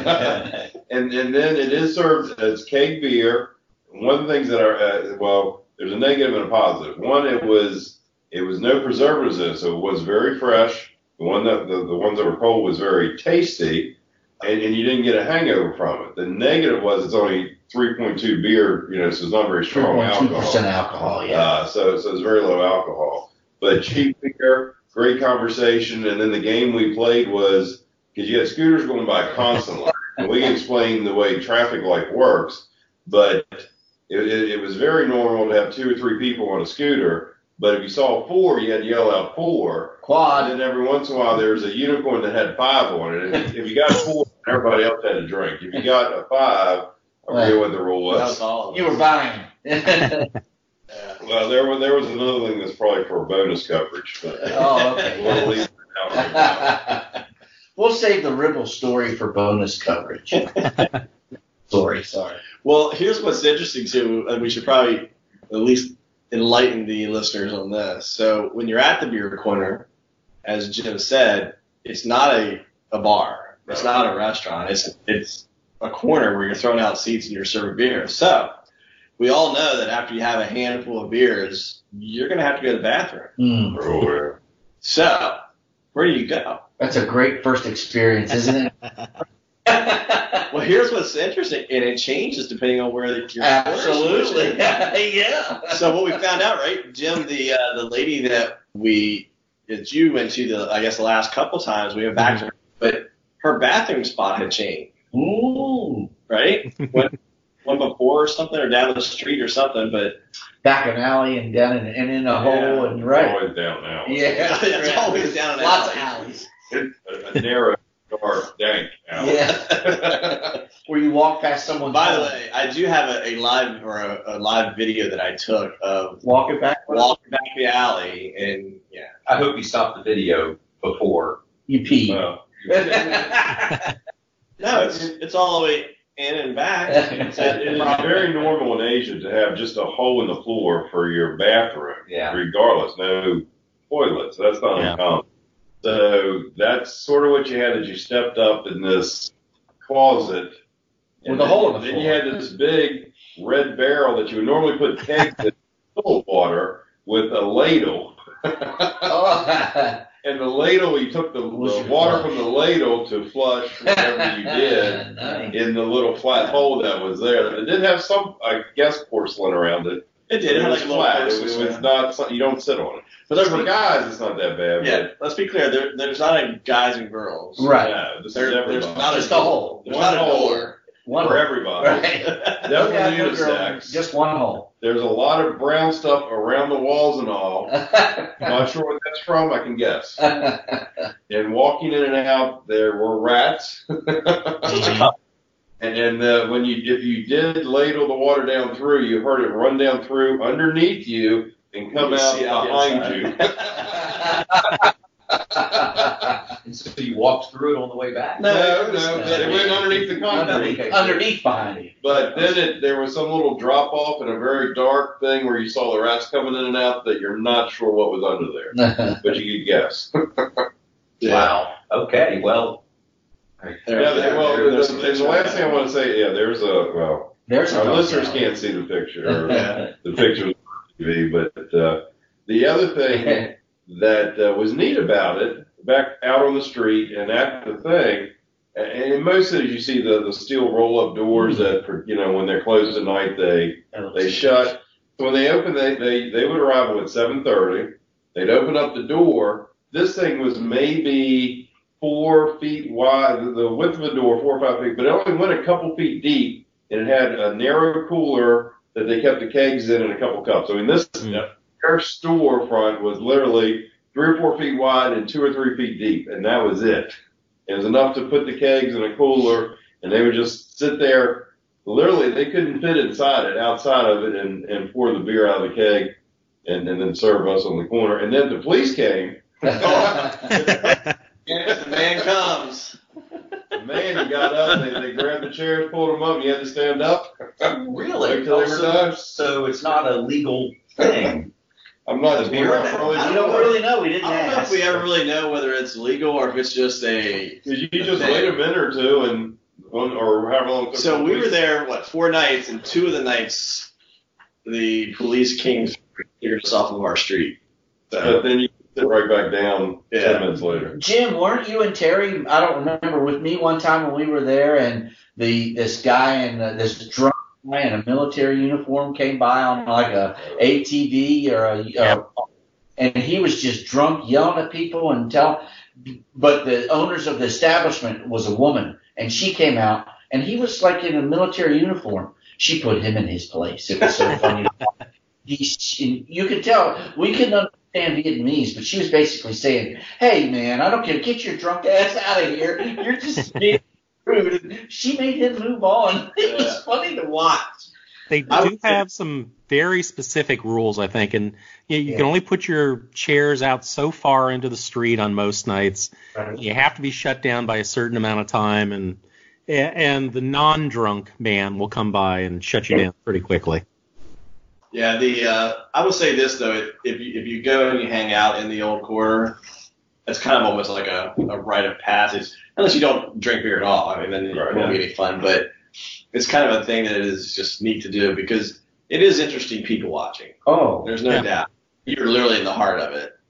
and then it is served as keg beer. One of the things that there's a negative and a positive. One, it was no preservatives in it, so it was very fresh. The ones that were cold was very tasty, and you didn't get a hangover from it. The negative was it's only 3.2 beer, so it's not very strong alcohol.
3.2% alcohol, yeah.
So it's very low alcohol. But cheap beer, great conversation, and then the game we played was, because you had scooters going by constantly, and we explained the way traffic light works, but it was very normal to have 2 or 3 people on a scooter. But if you saw 4, you had to yell out 4.
Quad.
And then every once in a while, there was a unicorn that had 5 on it. And if you got 4, everybody else had a drink. If you got a 5, I forget what the rule was.
You were buying.
Well, there was another thing that's probably for bonus coverage. But
okay.
We'll leave it out right now.
We'll save the Ribble story for bonus coverage. Sorry.
Well, here's what's interesting, too, and we should probably at least enlighten the listeners on this. So when you're at the beer corner, as Jim said, it's not a bar. It's not a restaurant. It's a corner where you're throwing out seats and you're serving beer. So we all know that after you have a handful of beers, you're going to have to go to the bathroom. So where do you go?
That's a great first experience, isn't it?
Well, here's what's interesting, and it changes depending on where you're.
Absolutely, yeah.
So what we found out, right, Jim, the lady that you went to the last couple times, we went back to her, but her bathroom spot had changed.
Ooh.
Right? One before or something, or down the street or something, but
back an alley and down and in a hole and right.
It's always down an alley.
Yeah,
it's always down an
alley. Lots
of
alleys.
A narrow, dark, dank alley.
Yeah. Where you walk past someone.
By the way, I do have a live video that I took of
walking back
the alley, and yeah.
I hope you stopped the video before
you pee.
Well,
no, it's all the way in and back.
It is very normal in Asia to have just a hole in the floor for your bathroom, regardless. No toilets. That's not uncommon. So that's sort of what you had as you stepped up in this closet.
With a hole in the floor.
Then you had this big red barrel that you would normally put kegs in full of water with a ladle. And the ladle, you took the water from the ladle to flush whatever you did in the little flat hole that was there. It did have some, I guess, porcelain around it.
It did. It had
was
like
flat.
a little
It's not. You don't sit on it.
But
for guys, it's not that bad.
Yeah, let's be clear. There's not a guys and girls.
Right.
Yeah,
There's not
just a hole.
There's not a door.
One for everybody.
Right.
Definitely unisex.
Just one hole.
There's a lot of brown stuff around the walls and all. Not sure what that's from. I can guess. And walking in and out, there were rats. And then if you did ladle the water down through, you heard it run down through underneath you and come out behind you.
And so you walked through it on the way back?
No, it went underneath the concrete.
Underneath behind you.
But then there was some little drop off and a very dark thing where you saw the rats coming in and out that you're not sure what was under there. But you could guess.
Yeah. Wow. Okay, well.
The last thing I want to say, our listeners can't see the picture, the picture was on TV, but the other thing that was neat about it, back out on the street and at the thing, and in most cities you see the steel roll-up doors that, when they're closed at night, they shut. So when they opened, they would arrive at 7:30. They'd open up the door. This thing was maybe 4 feet wide, the width of the door, 4 or 5 feet, but it only went a couple feet deep, and it had a narrow cooler that they kept the kegs in and a couple cups. I mean, this entire storefront was literally 3 or 4 feet wide and 2 or 3 feet deep, and that was it. It was enough to put the kegs in a cooler, and they would just sit there. Literally, they couldn't fit outside of it, and pour the beer out of the keg, and then serve us on the corner. And then the police came.
The man comes.
The man, he got up, they grabbed the chairs, pulled them up, and he had to stand up.
Really?
Wait till they were done.
So it's not a legal thing.
I'm not
The beer now.
I don't really know. We didn't
I don't know if
ask.
we ever really know whether it's legal or if it's just a.
You just wait a minute or two, and or however long it took.
So we were there, 4 nights, and 2 of the nights the police came cleared us off of our street. So,
But then you sit right back down 10 minutes later.
Jim, weren't you and Terry, I don't remember, with me one time when we were there, and this guy and this drunk guy in a military uniform came by on like a ATV and he was just drunk, yelling at people but the owners of the establishment was a woman, and she came out, and he was like in a military uniform. She put him in his place. It was so funny. You could tell, we couldn't understand Vietnamese, but she was basically saying, "Hey, man, I don't care. Get your drunk ass out of here. You're just being rude." And she made him move on. It was funny to watch.
They do have some very specific rules, I think, and you can only put your chairs out so far into the street on most nights.
Right.
You have to be shut down by a certain amount of time, and the non-drunk man will come by and shut you down pretty quickly.
Yeah, I will say this though: if you go and you hang out in the old quarter, it's kind of almost like a rite of passage, unless you don't drink beer at all. I mean, then it won't be any fun. But it's kind of a thing that is just neat to do because it is interesting people watching.
Oh,
There's no doubt. You're literally in the heart of it.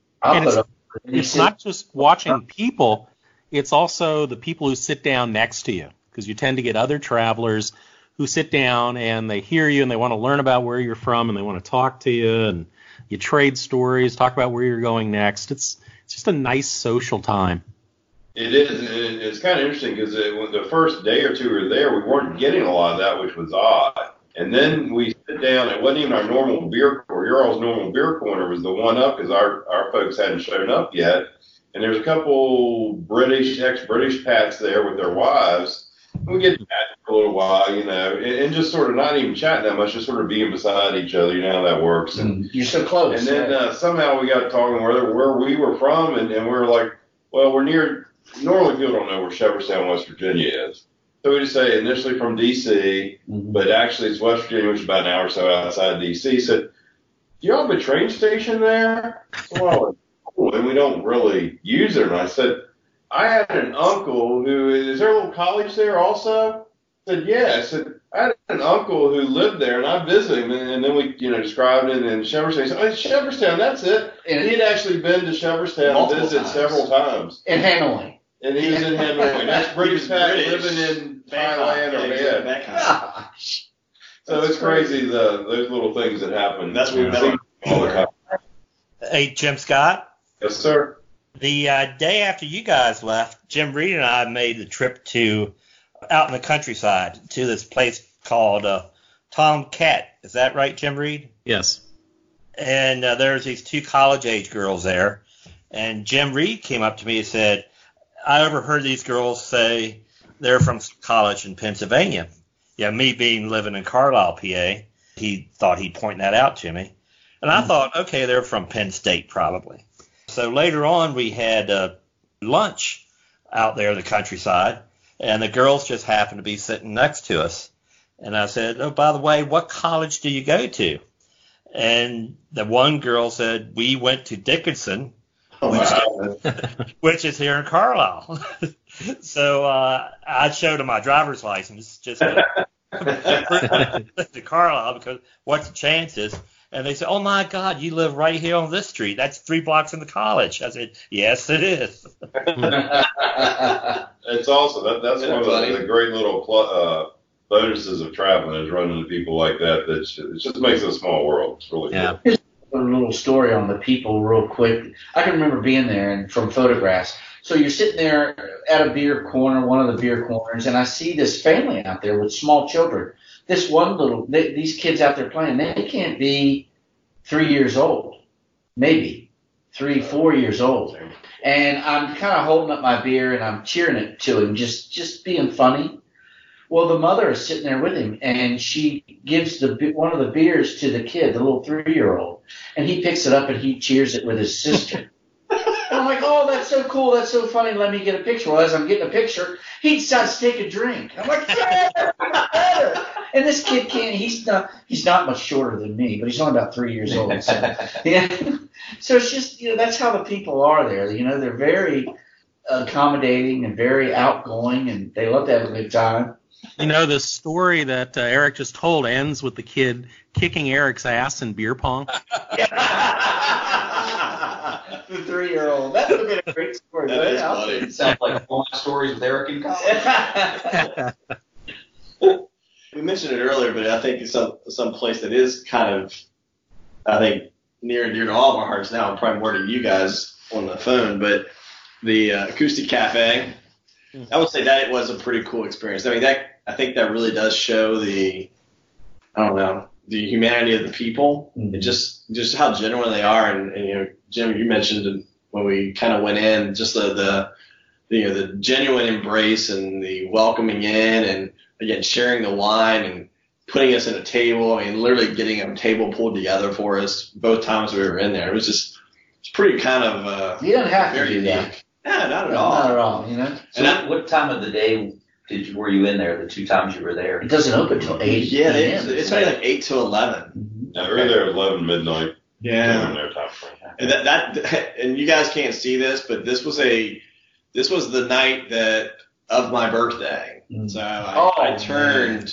It's not just watching people; it's also the people who sit down next to you, because you tend to get other travelers who sit down and they hear you and they want to learn about where you're from and they want to talk to you, and you trade stories, talk about where you're going next. It's just a nice social time.
It is. And it's kind of interesting because the first day or two we were there, we weren't getting a lot of that, which was odd. And then we sit down. It wasn't even our normal beer corner. Your all's normal beer corner was the one up because our folks hadn't shown up yet. And there's a couple ex-British Pats there with their wives. We get chatting for a little while, and just sort of not even chatting that much, just sort of being beside each other. You know how that works. And
you're so close.
And then somehow we got talking where we were from, and we were like, well, we're near. Normally people don't know where Shepherdstown, West Virginia is. So we just say initially from D.C., but actually it's West Virginia, which is about an hour or so outside D.C. Said, do y'all have a train station there? Well, and we don't really use it. And I said, I had an uncle is there a little college there also? I said, yeah. I said, I had an uncle who lived there, and I visited him, and then we, described it in Shepherdstown. He said, oh, Shepherdstown, that's it. And he'd actually been to Shepherdstown and visited several times.
In Hanoi.
And he was in Hanoi. That's British Pat living in Thailand or Bangkok. So it's crazy, those little things that happen.
That's what we met
all the time.
Hey, Jim Scott.
Yes, sir.
The day after you guys left, Jim Reed and I made the trip out in the countryside to this place called Tom Cat. Is that right, Jim Reed?
Yes.
And there's these 2 college-age girls there. And Jim Reed came up to me and said, I overheard these girls say they're from college in Pennsylvania. Yeah, me living in Carlisle, PA, he thought he'd point that out to me. And I thought, okay, they're from Penn State probably. So later on, we had lunch out there in the countryside, and the girls just happened to be sitting next to us. And I said, oh, by the way, what college do you go to? And the one girl said, we went to Dickinson, which is here in Carlisle. So I showed them my driver's license just to Carlisle, because what's the chances? And they said, oh, my God, you live right here on this street. That's 3 blocks from the college. I said, yes, it is.
It's awesome. That's one of the great little bonuses of traveling is running into people like that. It just makes it a small world. It's really cool.
Here's a little story on the people real quick. I can remember being there and from photographs. So you're sitting there at a beer corner, one of the beer corners, and I see this family out there with small children. These kids out there playing, they can't be 3 years old, maybe 3, 4 years old. And I'm kind of holding up my beer and I'm cheering it to him, just being funny. Well, the mother is sitting there with him, and she gives one of the beers to the kid, the little 3-year-old, and he picks it up and he cheers it with his sister. And I'm like, oh, that's so cool, that's so funny, let me get a picture. Well, as I'm getting a picture, he decides to take a drink. I'm like, yeah, better. And this kid can't, he's not much shorter than me, but he's only about 3 years old. So, yeah. So it's just, that's how the people are there. They're very accommodating and very outgoing, and they love to have a good time.
The story that Eric just told ends with the kid kicking Eric's ass in beer pong.
The 3-year-old. That would have been a great story.
That is funny.
It sounds like all my stories with Eric in college.
We mentioned it earlier, but I think it's some place that is kind of, I think, near and dear to all of our hearts now, probably more to you guys on the phone, but the Acoustic Cafe. I would say that it was a pretty cool experience. I mean, I think that really does show the humanity of the people, and just how genuine they are. And Jim, you mentioned when we kind of went in, just the genuine embrace and the welcoming in, and again sharing the wine and putting us at a table. I mean, literally getting a table pulled together for us both times we were in there. It's pretty kind of
you don't have
very
to do
unique.
that.
Yeah, not at all.
Not at all.
So what time of the day were you in there? The 2 times you were there?
It doesn't open till 8.
Yeah, it's only like 8 to 11.
Yeah, we were there at 11 midnight.
Yeah.
Their time frame.
And and you guys can't see this, but this was the night of my birthday. So I turned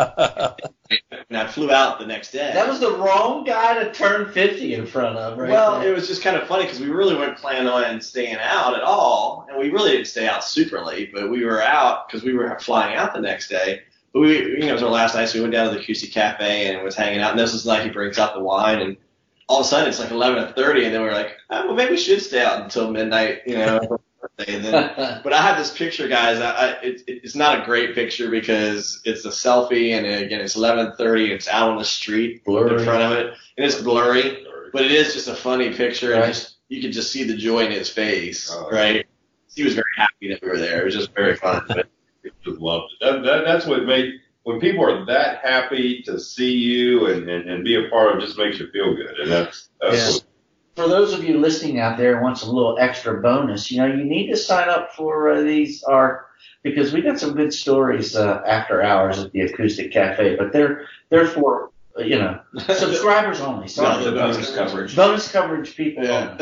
and I flew out the next day.
That was the wrong guy to turn 50 in front of, right?
Well, it was just kind of funny because we really weren't planning on staying out at all, and we really didn't stay out super late, but we were out because we were flying out the next day. But it was our last night, so we went down to the Acoustic Cafe and was hanging out. And this is like he brings out the wine, and all of a sudden it's like 11:30, and then we're like, well, maybe we should stay out until midnight, for birthday. And then, but I have this picture, guys. It's not a great picture because it's a selfie, and again it's 11:30. It's out on the street
blurry
in front of it, and it's blurry, but it is just a funny picture. Right. And you could just see the joy in his face, right? He was very happy that we were there. It was just very fun. But
just loved it. That's what made, when people are that happy to see you and be a part of it, just makes you feel good. And that's what,
for those of you listening out there who wants a little extra bonus, you need to sign up for these because we got some good stories after hours at the Acoustic Cafe, but they're for subscribers only.
Not the bonus coverage.
Bonus coverage people.
Yeah.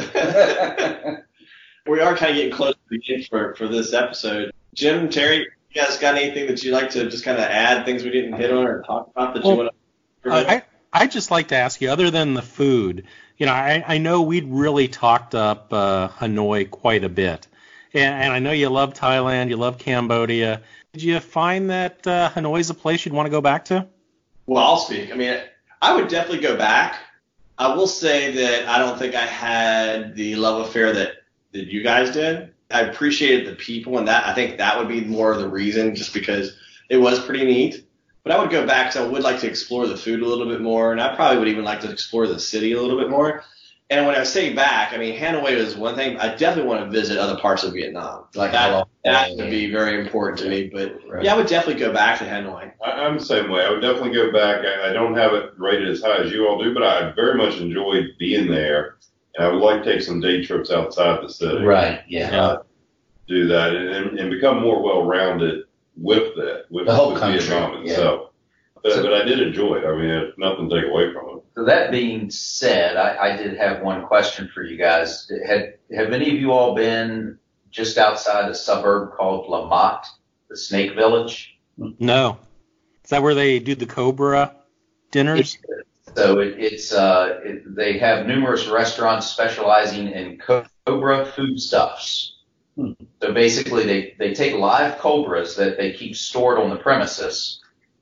We are kind of getting close to the end for this episode. Jim, Terry, you guys got anything that you'd like to just kind of add, things we didn't hit on or talk about that you want to?
I'd just like to ask you, other than the food, I know we'd really talked up Hanoi quite a bit. And I know you love Thailand, you love Cambodia. Did you find that Hanoi's a place you'd want to go back to?
Well, I'll speak. I mean, I would definitely go back. I will say that I don't think I had the love affair that you guys did. I appreciated the people, and I think that would be more of the reason, just because it was pretty neat. But I would go back because I would like to explore the food a little bit more, and I probably would even like to explore the city a little bit more. And when I say back, I mean, Hanoi is one thing. I definitely want to visit other parts of Vietnam. That would be very important to me. But yeah, I would definitely go back to Hanoi.
I'm the same way. I would definitely go back. I don't have it rated as high as you all do, but I very much enjoyed being there. And I would like to take some day trips outside the city.
Right, yeah.
Do that and become more well-rounded with that, with
the whole country
Vietnam itself. Yeah. But I did enjoy it. I mean, it's nothing to take away from it.
So that being said, I did have one question for you guys. Have any of you all been just outside a suburb called La Motte, the Snake Village?
No. Is that where they do the Cobra dinners?
So they have numerous restaurants specializing in Cobra foodstuffs. So basically, they take live cobras that they keep stored on the premises,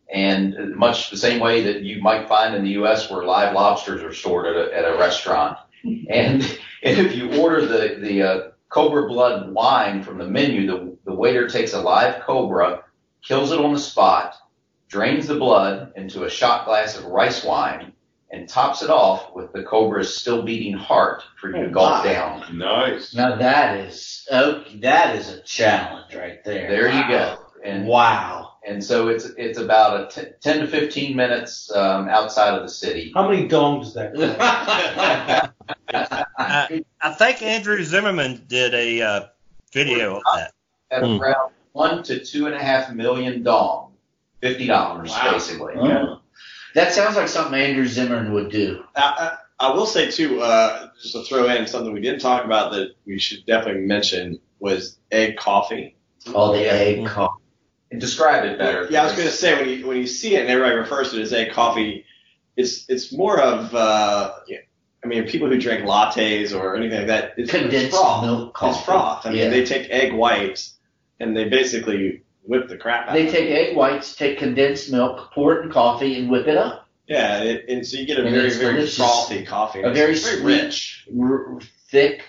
and much the same way that you might find in the U.S. where live lobsters are stored at a restaurant. And if you order the cobra blood wine from the menu, the waiter takes a live cobra, kills it on the spot, drains the blood into a shot glass of rice wine, and tops it off with the cobra's still beating heart for you to gulp down.
Nice.
Now that is a challenge right there.
There you go. And
wow.
And so it's about 10 to 15 minutes outside of the city.
How many dongs does that cost?
I think Andrew Zimmerman did a video of that.
At around 1 to 2.5 million dong, $50 basically.
Oh. That sounds like something Andrew Zimmern would do.
I will say too, just to throw in something we didn't talk about that we should definitely mention was egg coffee.
Oh, the egg coffee.
And describe it better.
Yeah, I was going to say when you see it and everybody refers to it as egg coffee, it's more of people who drink lattes or anything like that. It's
condensed
froth.
milk coffee.
It's froth. I mean, they take egg whites and they basically whip the crap out.
They
of
take
it.
egg whites, take condensed milk, pour it in coffee, and whip it up.
Yeah, and so you get a
And
very
it's
very
delicious.
frothy coffee.
A very
It's
sweet,
rich.
Thick.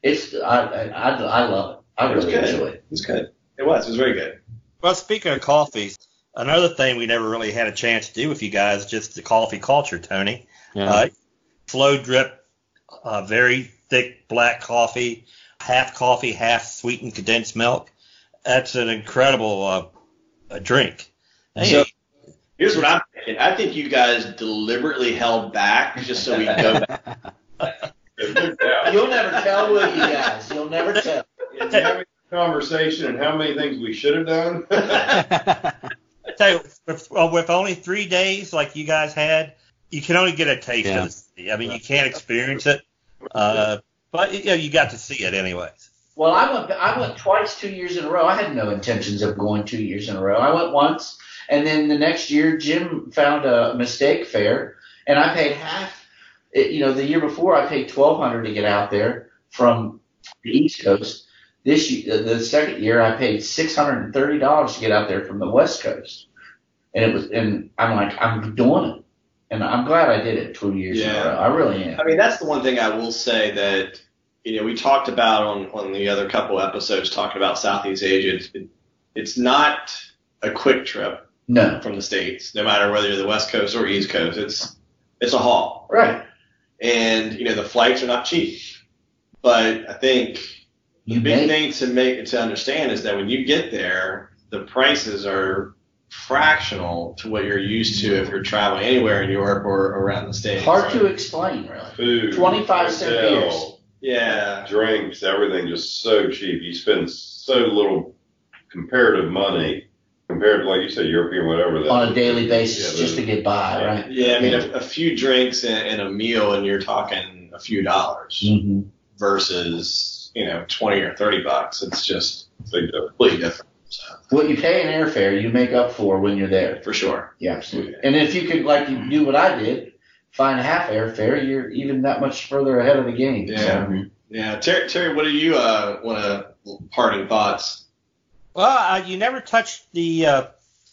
I love it. I really
good.
enjoy it.
It's good. It was very good.
Well, speaking of coffees, another thing we never really had a chance to do with you guys, just the coffee culture, Tony.
Yeah.
Slow drip, very thick black coffee, half sweetened condensed milk. That's an incredible drink.
So here's what I'm thinking. I think you guys deliberately held back just so we can go back.
You'll never tell, will you guys? You'll never tell.
It's having a conversation and how many things we should have done.
Tell you, with only 3 days like you guys had, you can only get a taste of the city. I mean, you can't experience it, but you got to see it anyways.
Well, I went twice 2 years in a row. I had no intentions of going 2 years in a row. I went once, and then the next year, Jim found a mistake fare, and I paid half. The year before, I paid $1,200 to get out there from the East Coast. This year, the second year, I paid $630 to get out there from the West Coast, and I'm like, I'm doing it, and I'm glad I did it 2 years in a row. I really am.
I mean, that's the one thing I will say that we talked about on the other couple episodes talking about Southeast Asia. It's not a quick trip from the States, no matter whether you're the West Coast or East Coast. It's a haul.
Right.
And, the flights are not cheap. But I think the big thing to understand is that when you get there, the prices are fractional to what you're used to if you're traveling anywhere in Europe or around the States.
Hard to explain, really.
Food,
25-cent beers.
Yeah.
Drinks, everything just so cheap. You spend so little comparative money compared to, like you said, European, whatever.
On a daily basis just to get by, right?
Yeah, I mean, a few drinks and a meal, and you're talking a few dollars versus, $20 or $30. It's just completely different. So.
What you pay in airfare, you make up for when you're there.
For sure.
Yeah, absolutely. And if you could, like you do what I did, find half airfare, you're even that much further ahead of the game.
Yeah.
So.
Yeah. Terry, what do you want to parting thoughts?
Well, you never touched the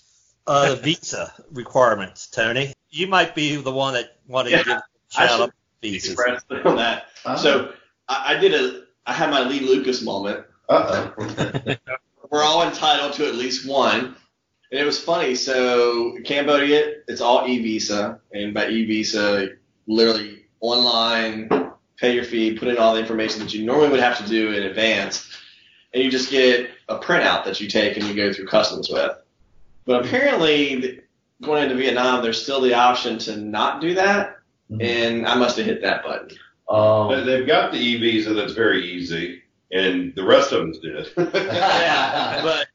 visa requirements, Tony. You might be the one that wanted to give a shout out visas.
On that. So I had my Lee Lucas moment.
Uh-oh.
We're all entitled to at least one. And it was funny. So Cambodia, it's all e-visa. And by e-visa, literally online, pay your fee, put in all the information that you normally would have to do in advance. And you just get a printout that you take and you go through customs with. But apparently, going into Vietnam, there's still the option to not do that. And I must have hit that button.
But they've got the e-visa that's very easy, and the rest of us did.
Yeah, but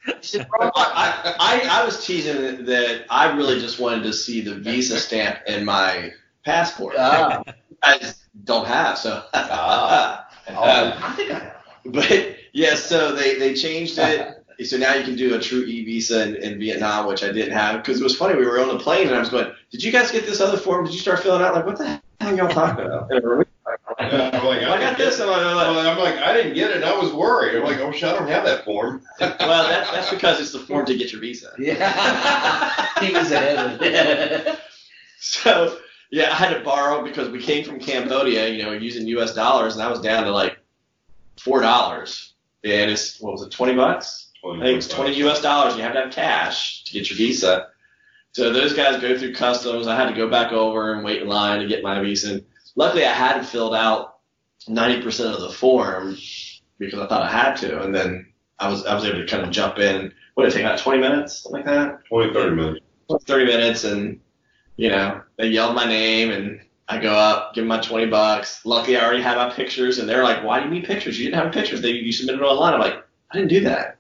I was teasing that I really just wanted to see the visa stamp in my passport. I just don't have, so.
I think I have.
But yeah, so they changed it. So now you can do a true e-visa in Vietnam, which I didn't have. Because it was funny, we were on the plane and I was going, did you guys get this other form? Did you start filling out? Like, what the hell are y'all talking about?
I'm like,
I got this.
I'm like, I didn't get it, and I was worried. I'm like, oh, shit, I don't have that form.
Well, that's because it's the form to get your visa.
Yeah. He was ahead of it.
So, yeah, I had to borrow because we came from Cambodia, using U.S. dollars, and I was down to like $4. And it's, what was it, $20? I think it's $20 US. You have to have cash to get your visa. So those guys go through customs. I had to go back over and wait in line to get my visa. And luckily, I hadn't filled out 90% of the form because I thought I had to. And then I was able to kind of jump in. What did it take, about 20 minutes, something like that?
20, 30 minutes.
30 minutes, and, they yelled my name, and I go up, give them my $20. Luckily, I already had my pictures, and they're like, why do you need pictures? You didn't have pictures. You submitted it online. I'm like, I didn't do that.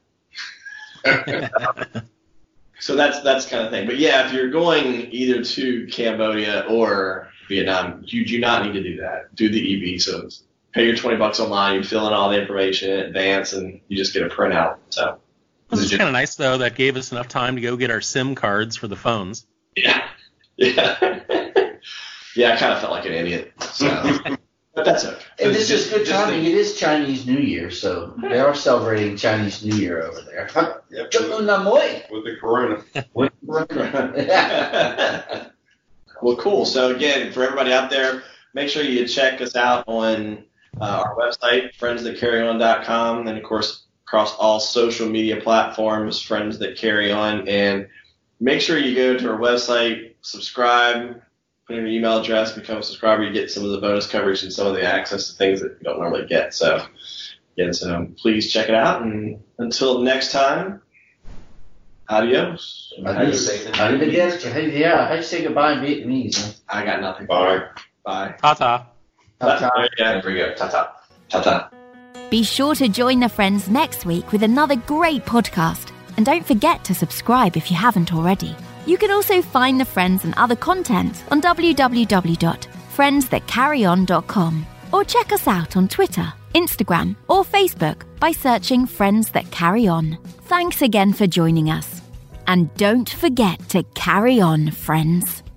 So that's kind of thing. But yeah, if you're going either to Cambodia or Vietnam, you do not need to do that. Do the e-visas. Pay your $20 online. You fill in all the information in advance, and you just get a printout. So
this is kind of nice though. That gave us enough time to go get our SIM cards for the phones.
Yeah. Yeah, I kind of felt like an idiot. So. But that's okay.
And this is good timing. It is Chinese New Year, so they are celebrating Chinese New Year over there.
Yep, with the corona.
Well, cool. So again, for everybody out there, make sure you check us out on our website, friendsthatcarryon.com, and of course across all social media platforms, Friends That Carry On, and make sure you go to our website, subscribe. Put in your email address, become a subscriber, you get some of the bonus coverage and some of the access to things that you don't normally get. So, again, please check it out. And until next time, adios.
How do you say goodbye in Vietnamese?
I got nothing.
Bye.
Bye.
Ta-ta.
Ta-ta.
There we go. Ta-ta. Ta-ta.
Be sure to join the friends next week with another great podcast. And don't forget to subscribe if you haven't already. You can also find the Friends and other content on www.friendsthatcarryon.com or check us out on Twitter, Instagram, or Facebook by searching Friends That Carry On. Thanks again for joining us. And don't forget to carry on, friends.